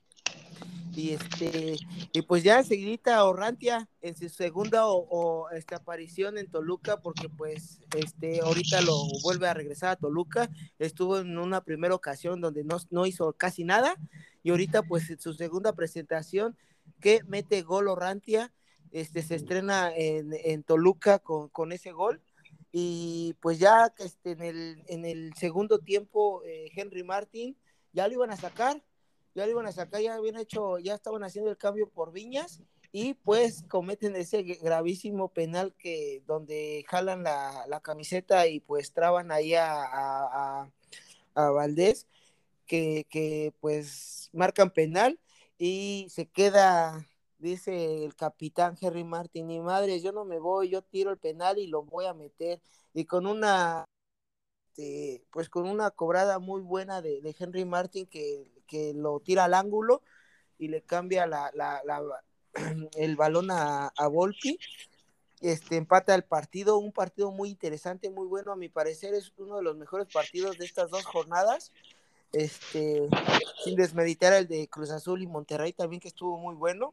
Y este y pues ya enseguidita Orrantia en su segunda o, o esta aparición en Toluca, porque pues este ahorita lo vuelve a regresar a Toluca, estuvo en una primera ocasión donde no, no hizo casi nada, y ahorita pues en su segunda presentación que mete gol Orrantia, este se estrena en, en Toluca con, con ese gol. Y pues ya este, en, el, en el segundo tiempo eh, Henry Martin ya lo iban a sacar ya lo iban a sacar, ya habían hecho, ya estaban haciendo el cambio por Viñas, y pues cometen ese gravísimo penal que donde jalan la, la camiseta y pues traban ahí a, a, a, a Valdés, que, que pues marcan penal y se queda, dice el capitán Henry Martin, ni madre, yo no me voy, yo tiro el penal y lo voy a meter, y con una este, pues con una cobrada muy buena de, de Henry Martin que, que lo tira al ángulo y le cambia la, la, la, el balón a, a Volpi, este, empata el partido, un partido muy interesante, muy bueno, a mi parecer es uno de los mejores partidos de estas dos jornadas, este, sin desmeditar el de Cruz Azul y Monterrey también, que estuvo muy bueno.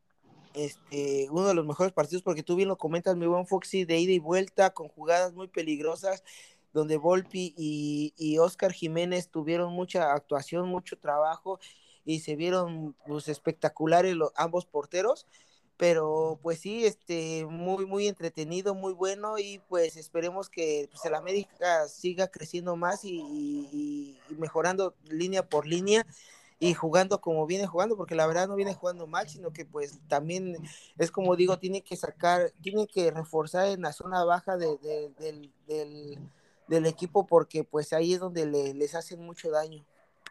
Este, uno de los mejores partidos, porque tú bien lo comentas, mi buen Foxy, de ida y vuelta, con jugadas muy peligrosas, donde Volpi y, y Oscar Jiménez tuvieron mucha actuación, mucho trabajo, y se vieron pues, espectaculares los, ambos porteros. pero pues sí, este, muy, muy entretenido, muy bueno, y pues esperemos que pues, el América siga creciendo más y, y, y mejorando línea por línea y jugando como viene jugando, porque la verdad no viene jugando mal, sino que pues también es como digo, tiene que sacar, tiene que reforzar en la zona baja de, de, del, del, del equipo, porque pues ahí es donde le, les hacen mucho daño.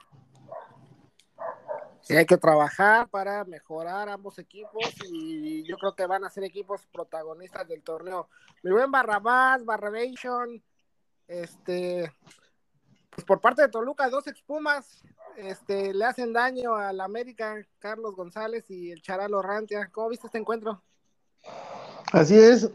Sí, hay que trabajar para mejorar ambos equipos y yo creo que van a ser equipos protagonistas del torneo. Mi buen Barrabás, Barrabation, este, pues por parte de Toluca, dos expumas, este, le hacen daño al América, Carlos González y el Charalo Rantia. ¿Cómo viste este encuentro? Así es,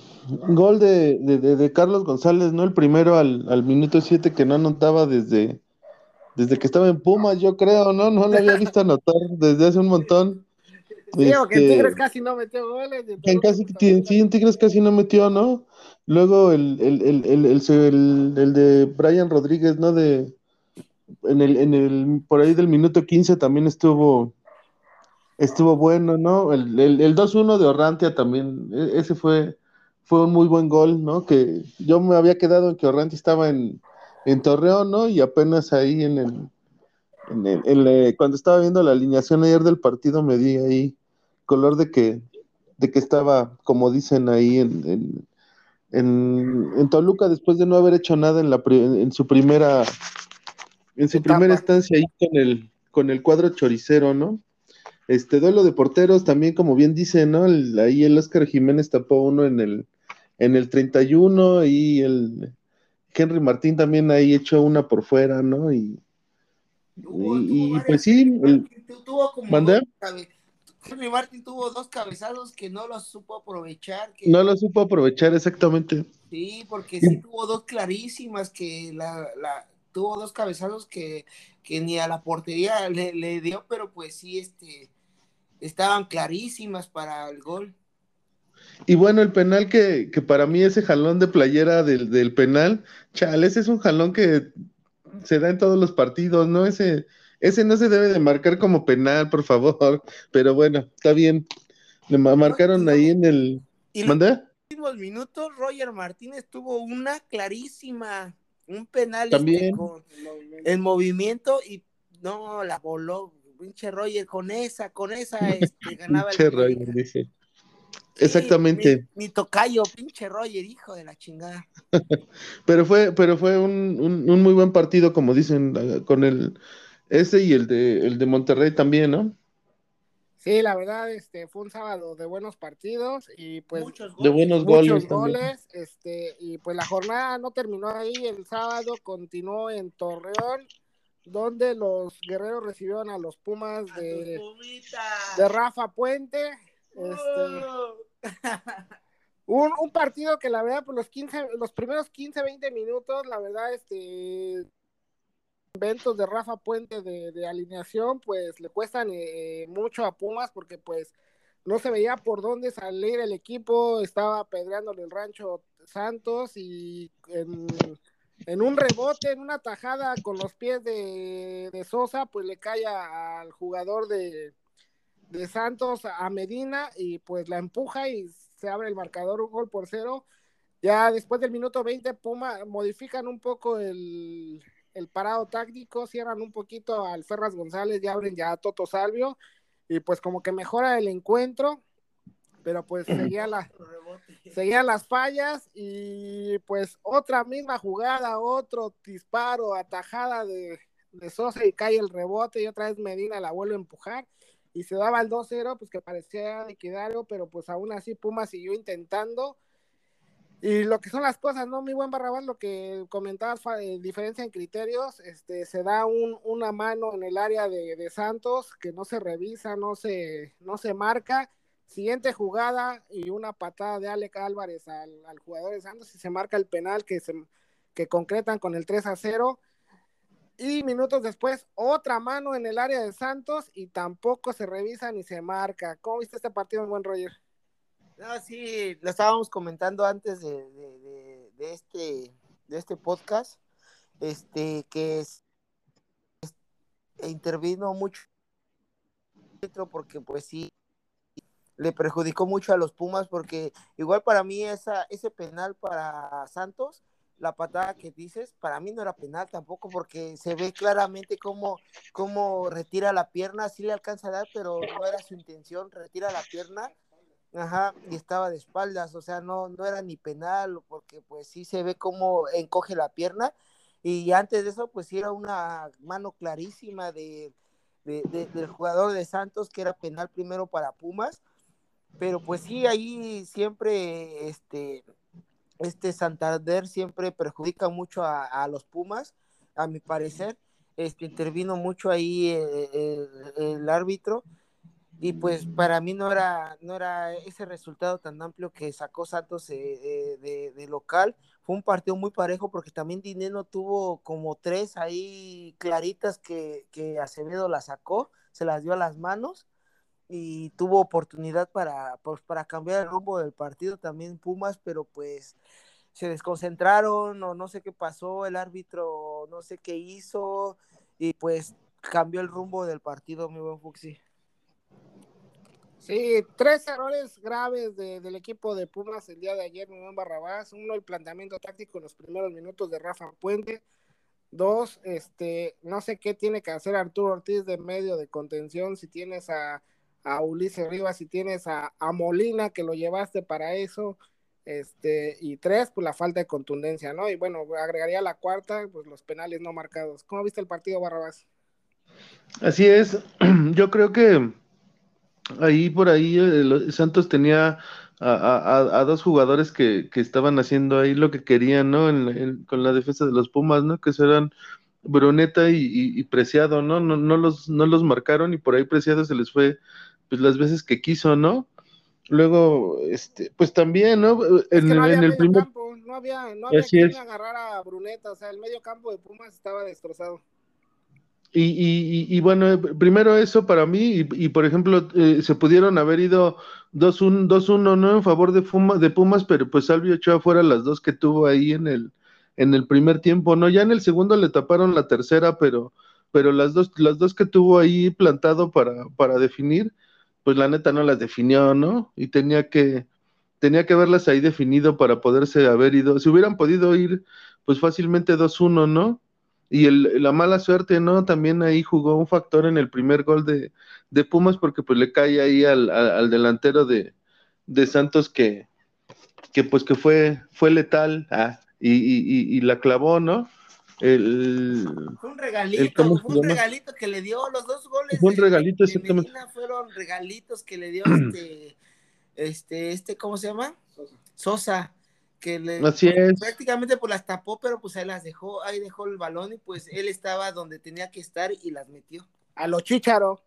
gol de, de, de, de Carlos González, ¿no? El primero al, al minuto siete que no anotaba desde, desde que estaba en Pumas, yo creo, ¿no? No lo había visto anotar desde hace un montón. Sí, porque en Este, Tigres casi no metió goles. Y en en Toluca, casi, pues, también. sí, en Tigres casi no metió, ¿no? Luego el, el, el, el, el, el, el de Brian Rodríguez, ¿no? De, en el, en el, por ahí del minuto quince también estuvo, estuvo bueno, ¿no? El, el, el dos uno de Orrantia también, e- ese fue, fue un muy buen gol, ¿no? Que yo me había quedado en que Orrantia estaba en, en Torreón, ¿no? Y apenas ahí en el, en el, en la- cuando estaba viendo la alineación ayer del partido me di ahí color de que, de que estaba, como dicen ahí en, en, en, en Toluca, después de no haber hecho nada en la pri- en su primera, en su primera Etapa. estancia ahí con el, con el cuadro choricero, ¿no? Este duelo de porteros también, como bien dice, ¿no? El- ahí el Oscar Jiménez tapó uno en el, en el treinta y uno y el Henry Martín también ahí echó una por fuera, ¿no? Y, Tuvo, tuvo y, y, pues varias, sí, Henry el, Martin, tu- tuvo como dos, ¿mandé? cabe- Henry Martin tuvo dos cabezados que no los supo aprovechar, que No no, lo supo aprovechar exactamente. sí, porque sí Y, tuvo dos clarísimas, que la, la, tuvo dos cabezados que, que ni a la portería le, le dio, pero pues sí, este, estaban clarísimas para el gol. y bueno, el penal que, que para mí ese jalón de playera del, del penal, chale, ese es un jalón que se da en todos los partidos, ¿no? Ese, ese no se debe de marcar como penal, por favor. Pero bueno, está bien. Le ma- No, y marcaron ahí luego, en el. y luego ¿Mandé? en los últimos minutos, Roger Martínez tuvo una clarísima, un penal este También. con el movimiento y no la voló, pinche Roger, con esa, con esa este, ganaba el Pinche Roger, América. dice. Sí, mi, Exactamente. mi tocayo, pinche Roger, hijo de la chingada. Pero fue, pero fue un, un, un muy buen partido, como dicen, eh, con el ese y el de el de Monterrey también, ¿no? Sí, la verdad, este, fue un sábado de buenos partidos y pues Muchos De goles. buenos muchos goles también. goles, este, y pues la jornada no terminó ahí, el sábado continuó en Torreón, donde los guerreros recibieron a los Pumas A tus de, de pumitas. Rafa Puente, este, ¡Uh! un, un partido que la verdad, pues los quince, los primeros quince, veinte minutos, la verdad, este, inventos de Rafa Puente de, de alineación, pues le cuestan eh, mucho a Pumas porque pues no se veía por dónde salir el equipo, estaba apedreándole el rancho Santos y en, en un rebote, en una tajada con los pies de, de Sosa, pues le cae a, al jugador de, de Santos a Medina y pues la empuja y se abre el marcador un gol por cero. Ya después del minuto veinte, Puma modifican un poco el, el parado táctico, cierran un poquito al Ferraz González y abren ya a Toto Salvio, y pues como que mejora el encuentro, pero pues seguía la, seguían las fallas, y pues otra misma jugada, otro disparo, atajada de, de Sosa y cae el rebote, y otra vez Medina la vuelve a empujar, y se daba el dos cero, pues que parecía liquidario, pero pues aún así Puma siguió intentando. Y lo que son las cosas, ¿no? Mi buen Barrabás, lo que comentabas, eh, diferencia en criterios, este, se da un, una mano en el área de, de Santos que no se revisa, no se, no se marca. Siguiente jugada y una patada de Alec Álvarez al, al jugador de Santos y se marca el penal que, se, que concretan con el tres a cero. Y minutos después, otra mano en el área de Santos y tampoco se revisa ni se marca. ¿Cómo viste este partido, mi buen Roger? No, sí, lo estábamos comentando antes de, de, de, de este, de este podcast, este, que es, intervino mucho porque pues sí, le perjudicó mucho a los Pumas, porque igual para mí esa, ese penal para Santos, la patada que dices, para mí no era penal tampoco, porque se ve claramente cómo, cómo retira la pierna, sí le alcanza a dar, pero no era su intención, retira la pierna, ajá, y estaba de espaldas, o sea, no, no era ni penal, porque pues sí se ve cómo encoge la pierna, y antes de eso, pues sí era una mano clarísima de, de, de, del jugador de Santos, que era penal primero para Pumas, pero pues sí, ahí siempre, este, este Santander siempre perjudica mucho a, a los Pumas, a mi parecer, este, intervino mucho ahí el, el, el árbitro, y pues para mí no era, no era ese resultado tan amplio que sacó Santos eh, de, de local. Fue un partido muy parejo, porque también Dineno tuvo como tres ahí claritas que, que Acevedo la sacó, se las dio a las manos, y tuvo oportunidad para, pues, para cambiar el rumbo del partido también Pumas, pero pues se desconcentraron o no sé qué pasó, el árbitro no sé qué hizo, y pues cambió el rumbo del partido, mi buen Fuxi. Sí, tres errores graves de, del equipo de Pumas el día de ayer, mi buen Barrabás. Uno, el planteamiento táctico en los primeros minutos de Rafa Puente. Dos, este, no sé qué tiene que hacer Arturo Ortiz de medio de contención, si tienes a, a Ulises Rivas, si tienes a, a Molina, que lo llevaste para eso. Este, y tres, pues la falta de contundencia, ¿no? Y bueno, agregaría la cuarta, pues los penales no marcados. ¿Cómo viste el partido, Barrabás? Así es, yo creo que ahí por ahí eh, Santos tenía a, a, a dos jugadores que, que estaban haciendo ahí lo que querían, ¿no? En, en, con la defensa de los Pumas, ¿no? Que eran Bruneta y, y, y Preciado, ¿no? No, no, los, no los marcaron, y por ahí Preciado se les fue pues las veces que quiso, ¿no? Luego, este, pues también, ¿no? Es En, que no había en el medio primer... campo, no había, no había Así quien es. agarrar a Bruneta, o sea, el medio campo de Pumas estaba destrozado. Y, y, y, y bueno, eh, primero eso para mí, y, y por ejemplo, eh, se pudieron haber ido dos uno, ¿no? En favor de, Fuma, de Pumas, pero pues Salvio echó afuera las dos que tuvo ahí en el, en el primer tiempo, ¿no? Ya en el segundo le taparon la tercera, pero, pero las dos, las dos que tuvo ahí plantado para, para definir, pues la neta no las definió, ¿no? Y tenía que, tenía que haberlas ahí definido para poderse haber ido, si hubieran podido ir, pues fácilmente dos uno, ¿no? Y el, la mala suerte, ¿no? También ahí jugó un factor en el primer gol de, de Pumas, porque pues le cae ahí al, al, al delantero de, de Santos que, que pues que fue, fue letal, ah, y, y, y, la clavó, ¿no? El, fue un el regalito, ¿cómo fue se un llama? regalito que le dio, los dos goles Fue un de, regalito, de exactamente. Medina fueron regalitos que le dio este, este, este, ¿cómo se llama? Sosa, Sosa, que le, Así pues, es. prácticamente pues las tapó, pero pues ahí las dejó, ahí dejó el balón, y pues él estaba donde tenía que estar y las metió. A lo Chícharo.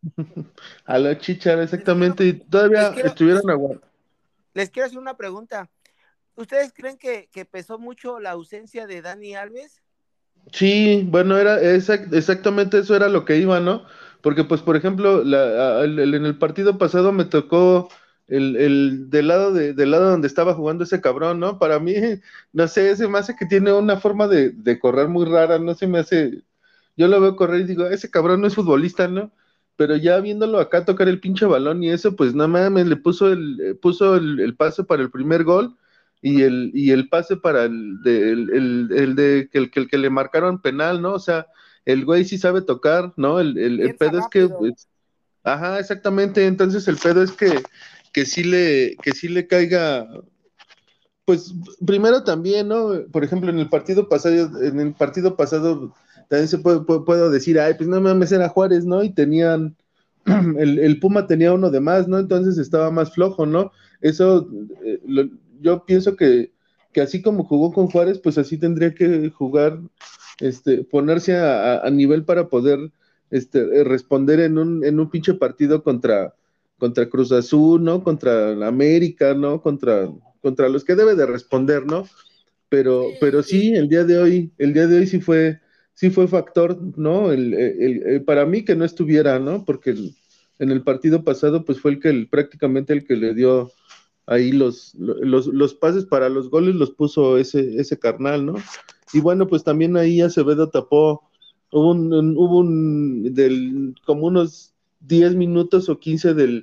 A la Chichara, Les quiero, exactamente, y les todavía quiero, estuvieron les, aguantando. les quiero hacer una pregunta. ¿Ustedes creen que, que pesó mucho la ausencia de Dani Alves? Sí, bueno, era exact, exactamente eso era lo que iba, ¿no? Porque, pues, por ejemplo, la, el, el, en el partido pasado me tocó el, el del lado de, del lado donde estaba jugando ese cabrón, ¿no? Para mí, no sé, se me hace que tiene una forma de, de correr muy rara, no se me hace, yo lo veo correr y digo, ese cabrón no es futbolista, ¿no? Pero ya viéndolo acá tocar el pinche balón y eso, pues nada más le puso el, puso el, el pase para el primer gol y el, y el pase para el de, el, el, el de que el, que el que le marcaron penal, ¿no? O sea, el güey sí sabe tocar, ¿no? El, el, el Piensa pedo es que, rápido. pues, ajá, exactamente, entonces el pedo es que, que sí le, que sí le caiga, pues, primero también, ¿no? Por ejemplo, en el partido pasado, en el partido pasado, también se puede, puedo, puedo decir, ay, pues no mames, era Juárez, ¿no? Y tenían, el, el Puma tenía uno de más, ¿no? Entonces estaba más flojo, ¿no? Eso, eh, lo, yo pienso que, que así como jugó con Juárez, pues así tendría que jugar, este, ponerse a, a nivel para poder este, responder en un, en un pinche partido contra, contra Cruz Azul, ¿no? Contra América, ¿no? Contra, contra los que debe de responder, ¿no? Pero, pero Sí, sí, el día de hoy, el día de hoy sí fue, sí fue factor, ¿no? El, el, el, para mí que no estuviera, ¿no? Porque el, en el partido pasado, pues fue el que el, prácticamente el que le dio ahí los, los, los pases para los goles, los puso ese, ese carnal, ¿no? Y bueno, pues también ahí Acevedo tapó, hubo un, un hubo un del, como unos diez minutos o quince del,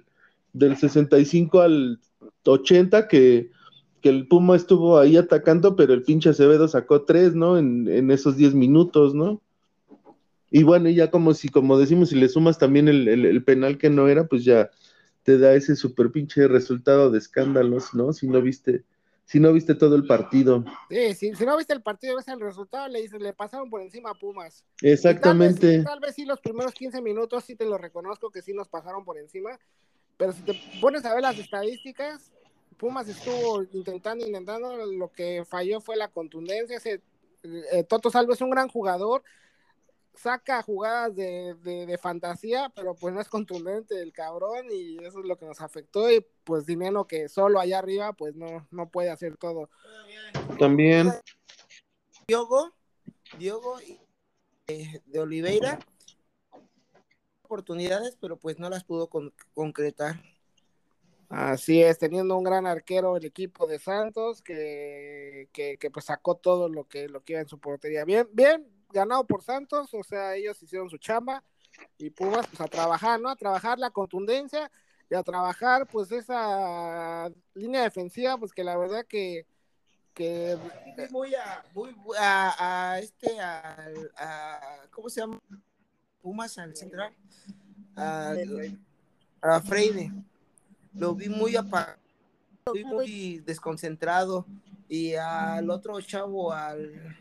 del sesenta y cinco al ochenta que, que el Puma estuvo ahí atacando, pero el pinche Acevedo sacó tres, ¿no? En, en esos diez minutos, ¿no? Y bueno, y ya como si, como decimos, si le sumas también el, el, el penal que no era, pues ya te da ese super pinche resultado de escándalos, ¿no? Si no viste, si no viste todo el partido. Sí, sí, si no viste el partido, ves el resultado, le dices, le pasaron por encima a Pumas. Y tal vez sí, Exactamente. tal vez sí, los primeros quince minutos sí te lo reconozco que sí nos pasaron por encima, pero si te pones a ver las estadísticas, Pumas estuvo intentando, intentando, lo que falló fue la contundencia. Ese, eh, Toto Salvo es un gran jugador, saca jugadas de, de, de fantasía, pero pues no es contundente el cabrón, y eso es lo que nos afectó. Y pues Dineno, que solo allá arriba pues no, no puede hacer todo. También. Diogo, Diogo eh, de Oliveira, oportunidades, pero pues no las pudo con, concretar. Así es, teniendo un gran arquero el equipo de Santos que, que, que pues sacó todo lo que, lo que iba en su portería. Bien, bien, ganado por Santos, o sea, ellos hicieron su chamba, y Pumas pues a trabajar, ¿no? A trabajar la contundencia y a trabajar pues esa línea defensiva, pues que la verdad que que muy a, muy a, a este a, a, ¿cómo se llama? Pumas al central, a, a Freire, lo vi muy apagado, lo vi muy desconcentrado, y al otro chavo, al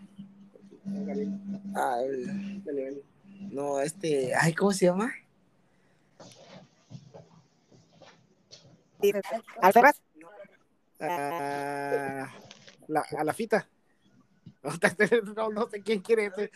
al no, este, ay, ¿cómo se llama? al Ferraz, a la, a la fita. No, no sé quién quiere ese.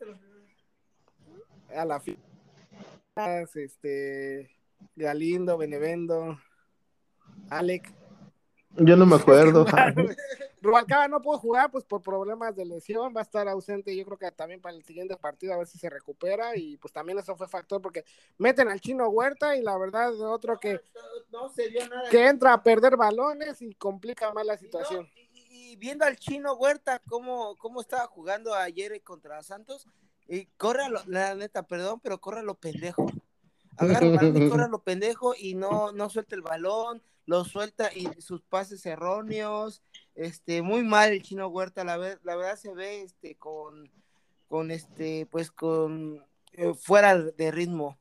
A la fita, este, Galindo, Benevendo, Alec. Yo no me acuerdo. Rubalcaba no pudo jugar pues por problemas de lesión, va a estar ausente yo creo que también para el siguiente partido, a ver si se recupera, y pues también eso fue factor porque meten al Chino Huerta, y la verdad otro que, no, no se vio nada, que entra a perder balones y complica más la situación. Y, no, y, y viendo al Chino Huerta cómo, cómo estaba jugando ayer contra Santos, y corre a lo, la neta, perdón, pero corre a lo pendejo. Agarra el balón y corre a lo pendejo, y no, no suelta el balón, lo suelta y sus pases erróneos, este, muy mal el Chino Huerta, la, ver, la verdad se ve este con, con este, pues con eh, fuera de ritmo.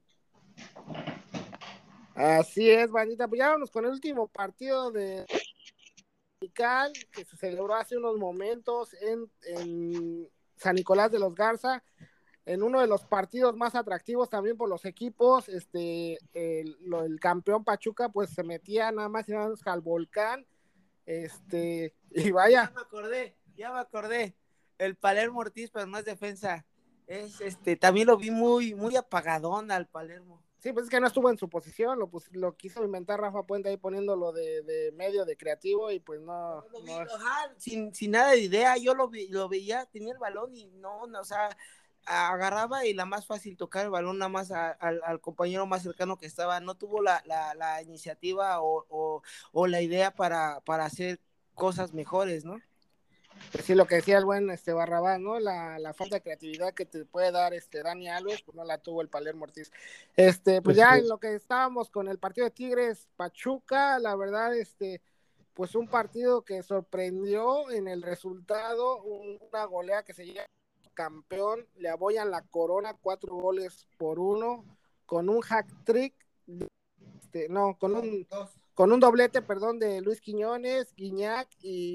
Así es, bandita, pues ya vamos con el último partido de que se celebró hace unos momentos en, en San Nicolás de los Garza, en uno de los partidos más atractivos también por los equipos. Este, el, lo, el campeón Pachuca pues se metía nada más y nada más al Volcán, este, y vaya. Ya me acordé, ya me acordé, el Palermo Ortiz, pero más defensa, es este, también lo vi muy, muy apagadón al Palermo. Sí, pues es que no estuvo en su posición, lo, pues, lo quiso inventar Rafa Puente ahí poniéndolo de, de medio de creativo, y pues no. no, no es... ajá, sin, sin nada de idea, yo lo, vi, lo veía, tenía el balón y no, no, o sea, agarraba y la más fácil tocar el balón nada más a, a, al compañero más cercano que estaba, no tuvo la, la, la iniciativa o, o, o la idea para, para hacer cosas mejores, ¿no? Pues sí, lo que decía el buen este Barrabás, ¿no? La, la falta de creatividad que te puede dar este Dani Alves, pues no la tuvo el Palermo Ortiz. Este, pues ya en lo que estábamos con el partido de Tigres Pachuca, la verdad, este, pues un partido que sorprendió en el resultado, una golea que se llega campeón, le apoyan la corona, cuatro goles por uno, con un hack trick, este, no, con un dos. Con un doblete, perdón, de Luis Quiñones, Guiñac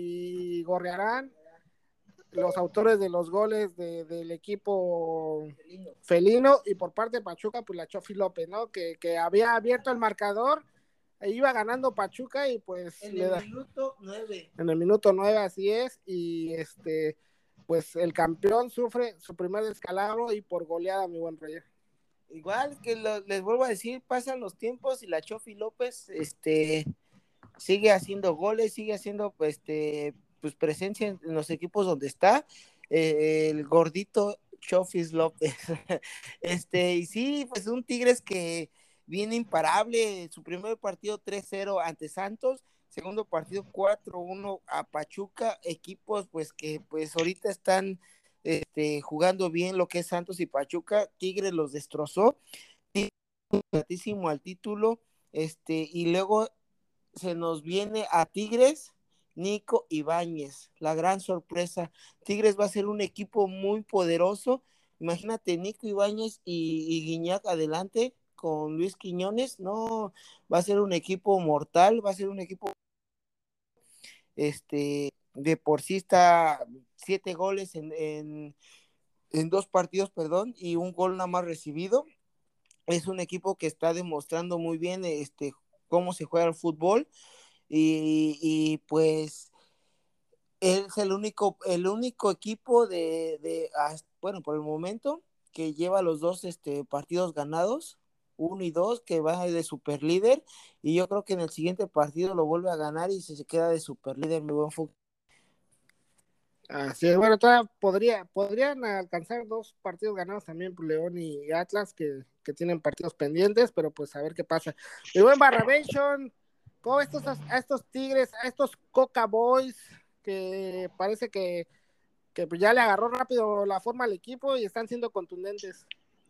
y Gorriarán, los autores de los goles de, del equipo felino. felino, y por parte de Pachuca, pues la Chofi López, ¿no? Que, que había abierto el marcador, e iba ganando Pachuca, y pues en el da, minuto nueve. En el minuto nueve, así es, y este, pues el campeón sufre su primer descalabro, y por goleada, mi buen Roger. Igual que lo, les vuelvo a decir, pasan los tiempos y la Chofi López este, sigue haciendo goles, sigue haciendo este, pues, presencia en, en los equipos donde está, eh, el gordito Chofis López. este, y sí, pues un Tigres que viene imparable, su primer partido tres cero ante Santos, segundo partido cuatro uno a Pachuca, equipos pues que pues ahorita están Este, jugando bien lo que es Santos y Pachuca. Tigres los destrozó, candidatísimo al título, este, y luego se nos viene a Tigres, Nico Ibáñez, la gran sorpresa. Tigres va a ser un equipo muy poderoso. Imagínate, Nico Ibáñez y, y Guiñac adelante con Luis Quiñones. No, va a ser un equipo mortal, va a ser un equipo este de por sí está siete goles en, en, en dos partidos, perdón, y un gol nada más recibido. Es un equipo que está demostrando muy bien este cómo se juega el fútbol y, y pues es el único, el único equipo de, de, bueno, por el momento, que lleva los dos este, partidos ganados, uno y dos, que va de super líder, y yo creo que en el siguiente partido lo vuelve a ganar y se, se queda de super líder, mi buen fútbol. Así es, bueno, todavía podría, podrían alcanzar dos partidos ganados también por León y Atlas, que, que tienen partidos pendientes, pero pues a ver qué pasa. Mi buen Barrabation, ¿cómo ves estos, a estos Tigres, a estos Coca Boys, que parece que, que ya le agarró rápido la forma al equipo y están siendo contundentes?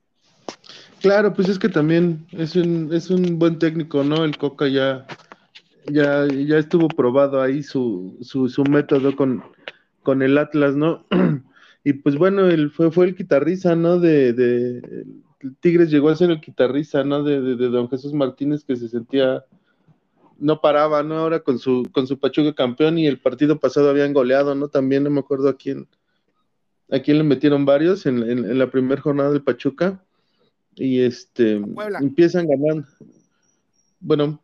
Claro, pues es que también es un, es un buen técnico, ¿no? El Coca ya, ya, ya estuvo probado ahí su, su, su método con, con el Atlas, ¿no? Y pues bueno, él fue, fue el guitarrista, ¿no? De, de el Tigres llegó a ser el guitarrista, ¿no? De, de, de don Jesús Martínez, que se sentía, no paraba, ¿no? Ahora con su, con su Pachuca campeón, y el partido pasado habían goleado, ¿no? También no me acuerdo a quién, a quién le metieron varios en, en, en la primera jornada del Pachuca, y este, A Puebla. empiezan ganando. Bueno.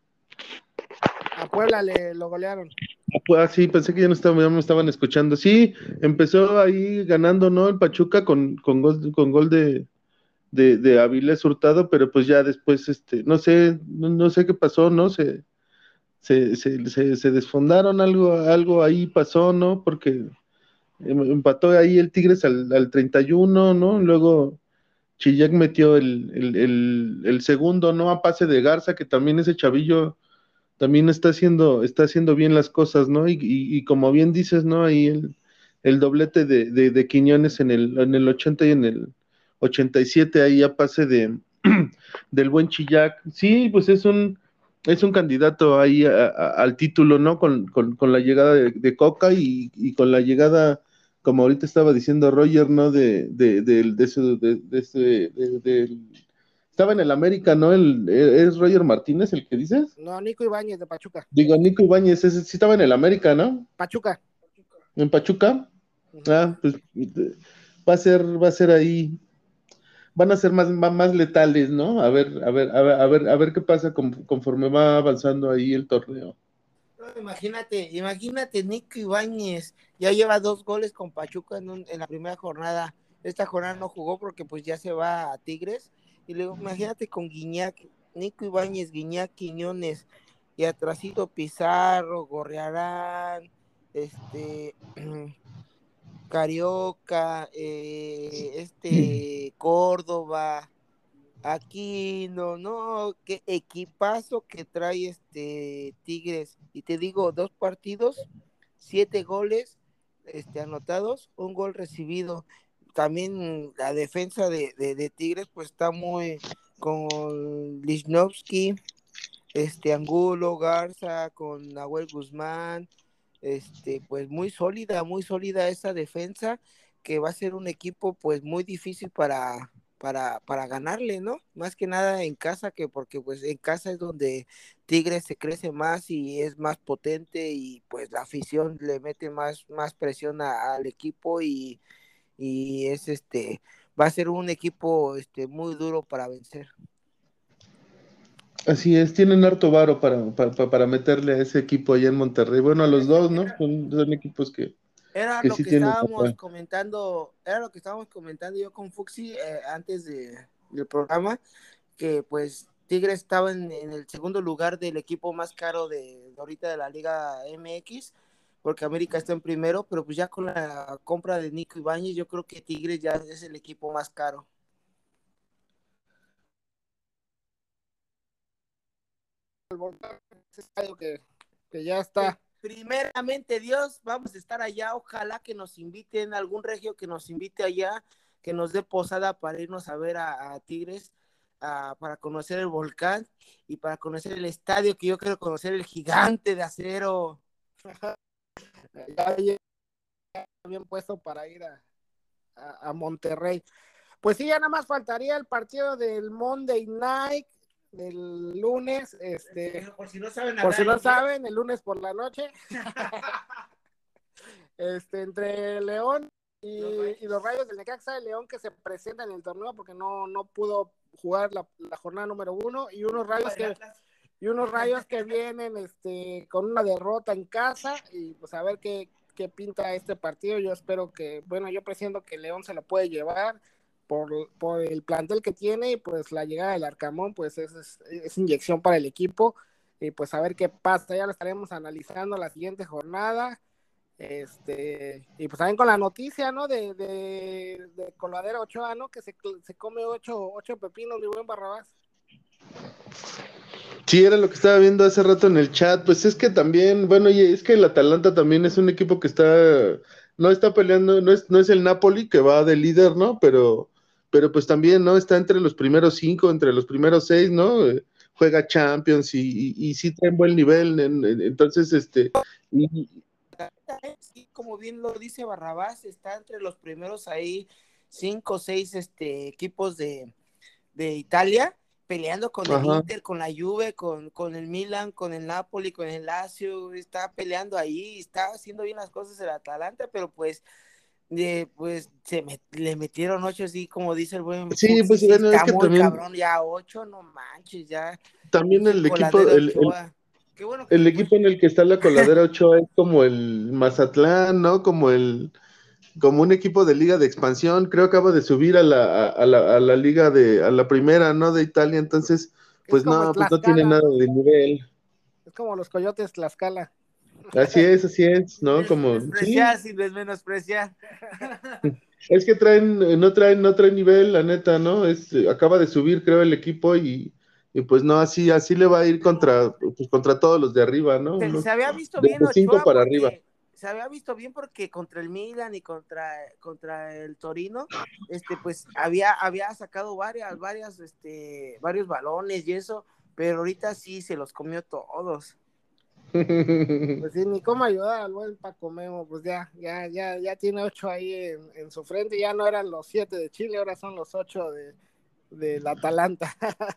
A Puebla le lo golearon. Ah, sí, pensé que ya no estaban, ya me estaban escuchando. Sí, empezó ahí ganando, ¿no? El Pachuca con, con gol, con gol de, de, de Avilés Hurtado, pero pues ya después, este, no sé, no, no sé qué pasó, ¿no? Se, se, se, se, se desfondaron, algo, algo ahí pasó, ¿no? Porque empató ahí el Tigres al, al treinta y uno, ¿no? Luego Chillac metió el, el, el, el segundo, ¿no? A pase de Garza, que también ese chavillo también está haciendo, está haciendo bien las cosas, ¿no? Y, y, y como bien dices, ¿no? Ahí el, el doblete de, de, de Quiñones en el, en el ochenta y en el ochenta y siete, ahí a pase de del buen Chillac. Sí, pues es un, es un candidato ahí a, a, al título, ¿no? Con, con, con la llegada de, de Coca y, y, con la llegada, como ahorita estaba diciendo Roger, ¿no? De, de, de, de, ese, de, de, ese, de, de estaba en el América, ¿no? El, ¿es Roger Martínez el que dices? No, Nico Ibáñez de Pachuca. Digo, Nico Ibáñez, ese sí estaba en el América, ¿no? Pachuca. En Pachuca. Uh-huh. Ah, pues va a ser, va a ser ahí, van a ser más, más letales, ¿no? A ver, a ver, a ver, a ver, a ver qué pasa con, conforme va avanzando ahí el torneo. No, imagínate, imagínate, Nico Ibáñez ya lleva dos goles con Pachuca en, un, en la primera jornada. Esta jornada no jugó porque pues ya se va a Tigres. Y luego imagínate con Guiñac, Nico Ibáñez, Guiñac, Quiñones, y atrasito Pizarro, Gorriarán, este Carioca, eh, este Córdoba, aquí no, no, qué equipazo que trae este Tigres. Y te digo, dos partidos, siete goles este, anotados, un gol recibido. También la defensa de, de, de Tigres pues está muy con Lichnowsky, este Angulo, Garza, con Nahuel Guzmán, este, pues muy sólida, muy sólida esa defensa, que va a ser un equipo pues muy difícil para, para, para ganarle, ¿no? Más que nada en casa, que porque pues en casa es donde Tigres se crece más y es más potente y pues la afición le mete más, más presión a, al equipo y, y es este, va a ser un equipo este, muy duro para vencer. Así es, tienen harto varo para, para, para meterle a ese equipo allá en Monterrey. Bueno, a los dos, ¿no? Son, son equipos que, Era que lo sí que tienen estábamos papá. comentando, era lo que estábamos comentando yo con Fuxi eh, antes de, del programa, que pues Tigres estaba en, en el segundo lugar del equipo más caro de, de ahorita de la Liga M X, porque América está en primero, pero pues ya con la compra de Nico Ibáñez, yo creo que Tigres ya es el equipo más caro. Que, que ya está. Primeramente Dios, vamos a estar allá, ojalá que nos inviten, algún regio que nos invite allá, que nos dé posada para irnos a ver a, a Tigres. a, para conocer el volcán y para conocer el estadio, que yo quiero conocer el Gigante de Acero. Ya bien puesto para ir a, a, a Monterrey. Pues sí, ya nada más faltaría el partido del Monday Night, el lunes, este, por si no saben, por si no saben, el lunes por la noche, este, entre León y los, y los Rayos del Necaxa, de León que se presenta en el torneo porque no, no pudo jugar la, la jornada número uno, y unos Rayos que y unos Rayos que vienen este con una derrota en casa, y pues a ver qué, qué pinta este partido. Yo espero que, bueno, yo presiento que León se lo puede llevar por, por el plantel que tiene, y pues la llegada del Arcamón pues es, es, es inyección para el equipo, y pues a ver qué pasa, ya lo estaremos analizando la siguiente jornada. Este, y pues también con la noticia, ¿no? De, de, de Coladera Ochoa, ¿no? Que se, se come ocho, ocho pepinos, mi buen Barrabás. Sí, era lo que estaba viendo hace rato en el chat. Pues es que también, bueno, y es que el Atalanta también es un equipo que está, no está peleando, no es, no es el Napoli que va de líder, ¿no? Pero, pero pues también, ¿no? Está entre los primeros cinco, entre los primeros seis, ¿no? Eh, juega Champions y, y, y sí trae buen nivel. En, en, entonces, este, y, sí, como bien lo dice Barrabás, está entre los primeros ahí cinco o seis este, equipos de, de Italia, peleando con el ajá. Inter, con la Juve, con, con el Milan, con el Napoli, con el Lazio, está peleando ahí, está haciendo bien las cosas el Atalanta, pero pues, eh, pues se met, le metieron ocho, así como dice el buen Sí, Fuxi, pues sí, bueno, es está que muy también, cabrón, ya ocho, no manches, ya, también pinche el equipo, Coladero el, el, Ochoa. Qué bueno que el se fue. equipo en el que está la Coladera Ochoa es como el Mazatlán, ¿no? Como el como un equipo de liga de expansión, creo que acaba de subir a la, a, la, a la liga de, a la primera, ¿no? De Italia, entonces, Es pues como el no, pues no tiene Tlaxcala, nada ¿no? de nivel. Es como los Coyotes Tlaxcala. Así es, así es, ¿no? Des, Como, sí, despreciar sin desmenospreciar. es que traen, no traen, no traen nivel, la neta, ¿no? Es, acaba de subir, creo, el equipo y, y pues no, así, así le va a ir contra, pues contra todos los de arriba, ¿no? Se, se Los, había visto de, bien de cinco Ochoa para arriba. porque se había visto bien porque contra el Milan y contra, contra el Torino, este, pues había, había sacado varias, varias, este, varios balones y eso, pero ahorita sí se los comió todos. Pues sí, ni cómo ayudar al buen Paco Memo, pues ya, ya, ya, ya tiene ocho ahí en, en su frente, ya no eran los siete de Chile, ahora son los ocho de del Atalanta.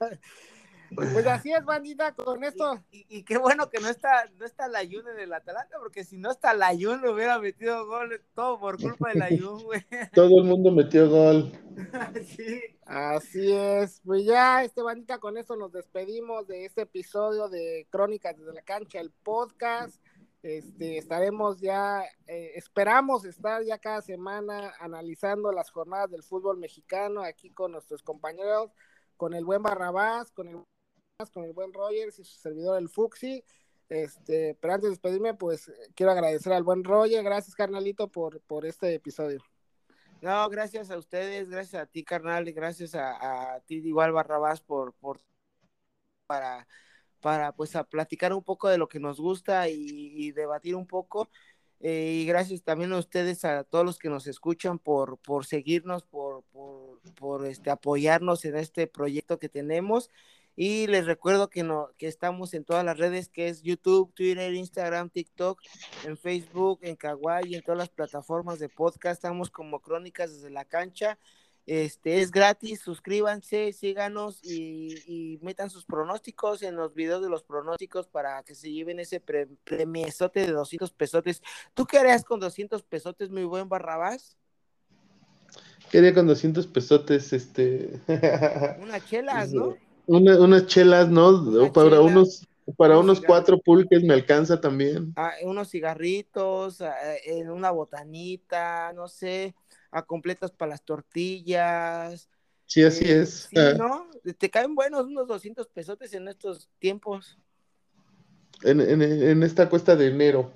Pues así es, bandita, con esto. Y, y, y qué bueno que no está, no está Layún en el Atalanta, porque si no está Layún, le hubiera metido gol, todo por culpa de Layún, güey. Todo el mundo metió gol. Sí. Así es, pues ya, este bandita, con esto nos despedimos de este episodio de Crónicas desde la Cancha, el podcast. Este, estaremos ya, eh, esperamos estar ya cada semana analizando las jornadas del fútbol mexicano aquí con nuestros compañeros, con el buen Barrabás, con el, con el buen Rogers y su servidor el Fuxi. Este, pero antes de despedirme, pues quiero agradecer al buen Roger, gracias carnalito por, por este episodio. No, gracias a ustedes, gracias a ti, carnal, y gracias a, a ti igual, Barrabás, por, por para, para pues a platicar un poco de lo que nos gusta y, y debatir un poco. Eh, y gracias también a ustedes, a todos los que nos escuchan, por, por seguirnos, por, por, por este, apoyarnos en este proyecto que tenemos. Y les recuerdo que, no, que estamos en todas las redes, que es YouTube, Twitter, Instagram, TikTok, en Facebook, en Kawaii, en todas las plataformas de podcast. Estamos como Crónicas desde la Cancha. Este, es gratis, suscríbanse, síganos y, y metan sus pronósticos en los videos de los pronósticos para que se lleven ese pre, premiesote de doscientos pesotes. ¿Tú qué harías con doscientos pesotes, muy buen Barrabás? ¿Qué haría con doscientos pesotes? Este. Unas chelas, ¿no? Una, unas chelas, ¿no? Una Para chela, unos, para unos, unos cigarr cuatro pulques me alcanza también. ah, unos cigarritos, ah, en una botanita, no sé, a completas para las tortillas. Sí, así Eh, es. sí, Ah, ¿no? Te caen buenos unos doscientos pesotes en estos tiempos. en, en, en esta cuesta de enero.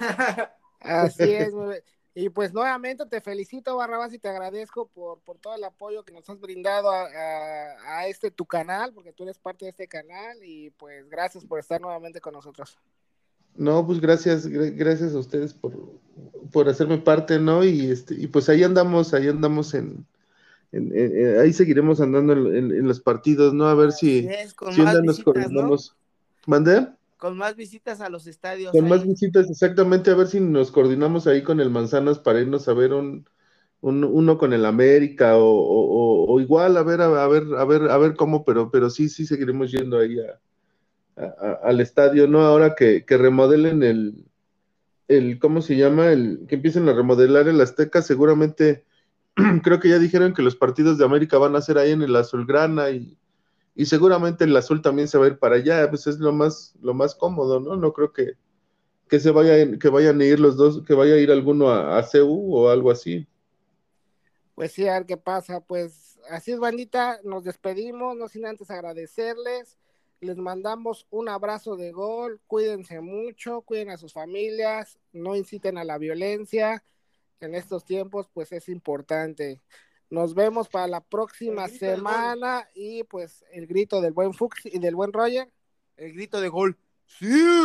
Así es, y pues nuevamente te felicito, Barrabás, y te agradezco por, por todo el apoyo que nos has brindado a, a, a este tu canal, porque tú eres parte de este canal, y pues gracias por estar nuevamente con nosotros. No, pues gracias, gracias a ustedes por, por hacerme parte, ¿no? Y este, y pues ahí andamos, ahí andamos en, en, en, ahí seguiremos andando en, en, en, los partidos, ¿no? A ver Así si, es, con si más nos visitas, coordinamos. ¿no? ¿Mandé? Con más visitas a los estadios. Con ahí. más visitas, exactamente, a ver si nos coordinamos ahí con el Manzanas para irnos a ver un, un uno con el América o, o, o igual, a ver, a, a ver, a ver, a ver cómo, pero, pero sí, sí seguiremos yendo ahí a, a, a, al estadio, ¿no? Ahora que, que remodelen el, el, ¿cómo se llama? El, que empiecen a remodelar el Azteca, seguramente, creo que ya dijeron que los partidos de América van a ser ahí en el Azulgrana y, y seguramente el Azul también se va a ir para allá, pues es lo más, lo más cómodo, ¿no? No creo que que se vaya, que vayan a ir los dos, que vaya a ir alguno a, a C U o algo así. Pues sí, a ver qué pasa, pues así es, bandita, nos despedimos, no sin antes agradecerles, les mandamos un abrazo de gol, cuídense mucho, cuiden a sus familias, no inciten a la violencia, en estos tiempos pues es importante. Nos vemos para la próxima semana y pues el grito del buen Fux y del buen Roger. El grito de gol. ¡Sí!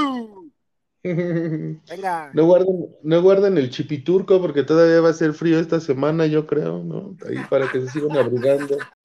Venga. No guarden, no guarden el chipiturco porque todavía va a ser frío esta semana, yo creo, ¿no? Ahí para que se sigan abrigando.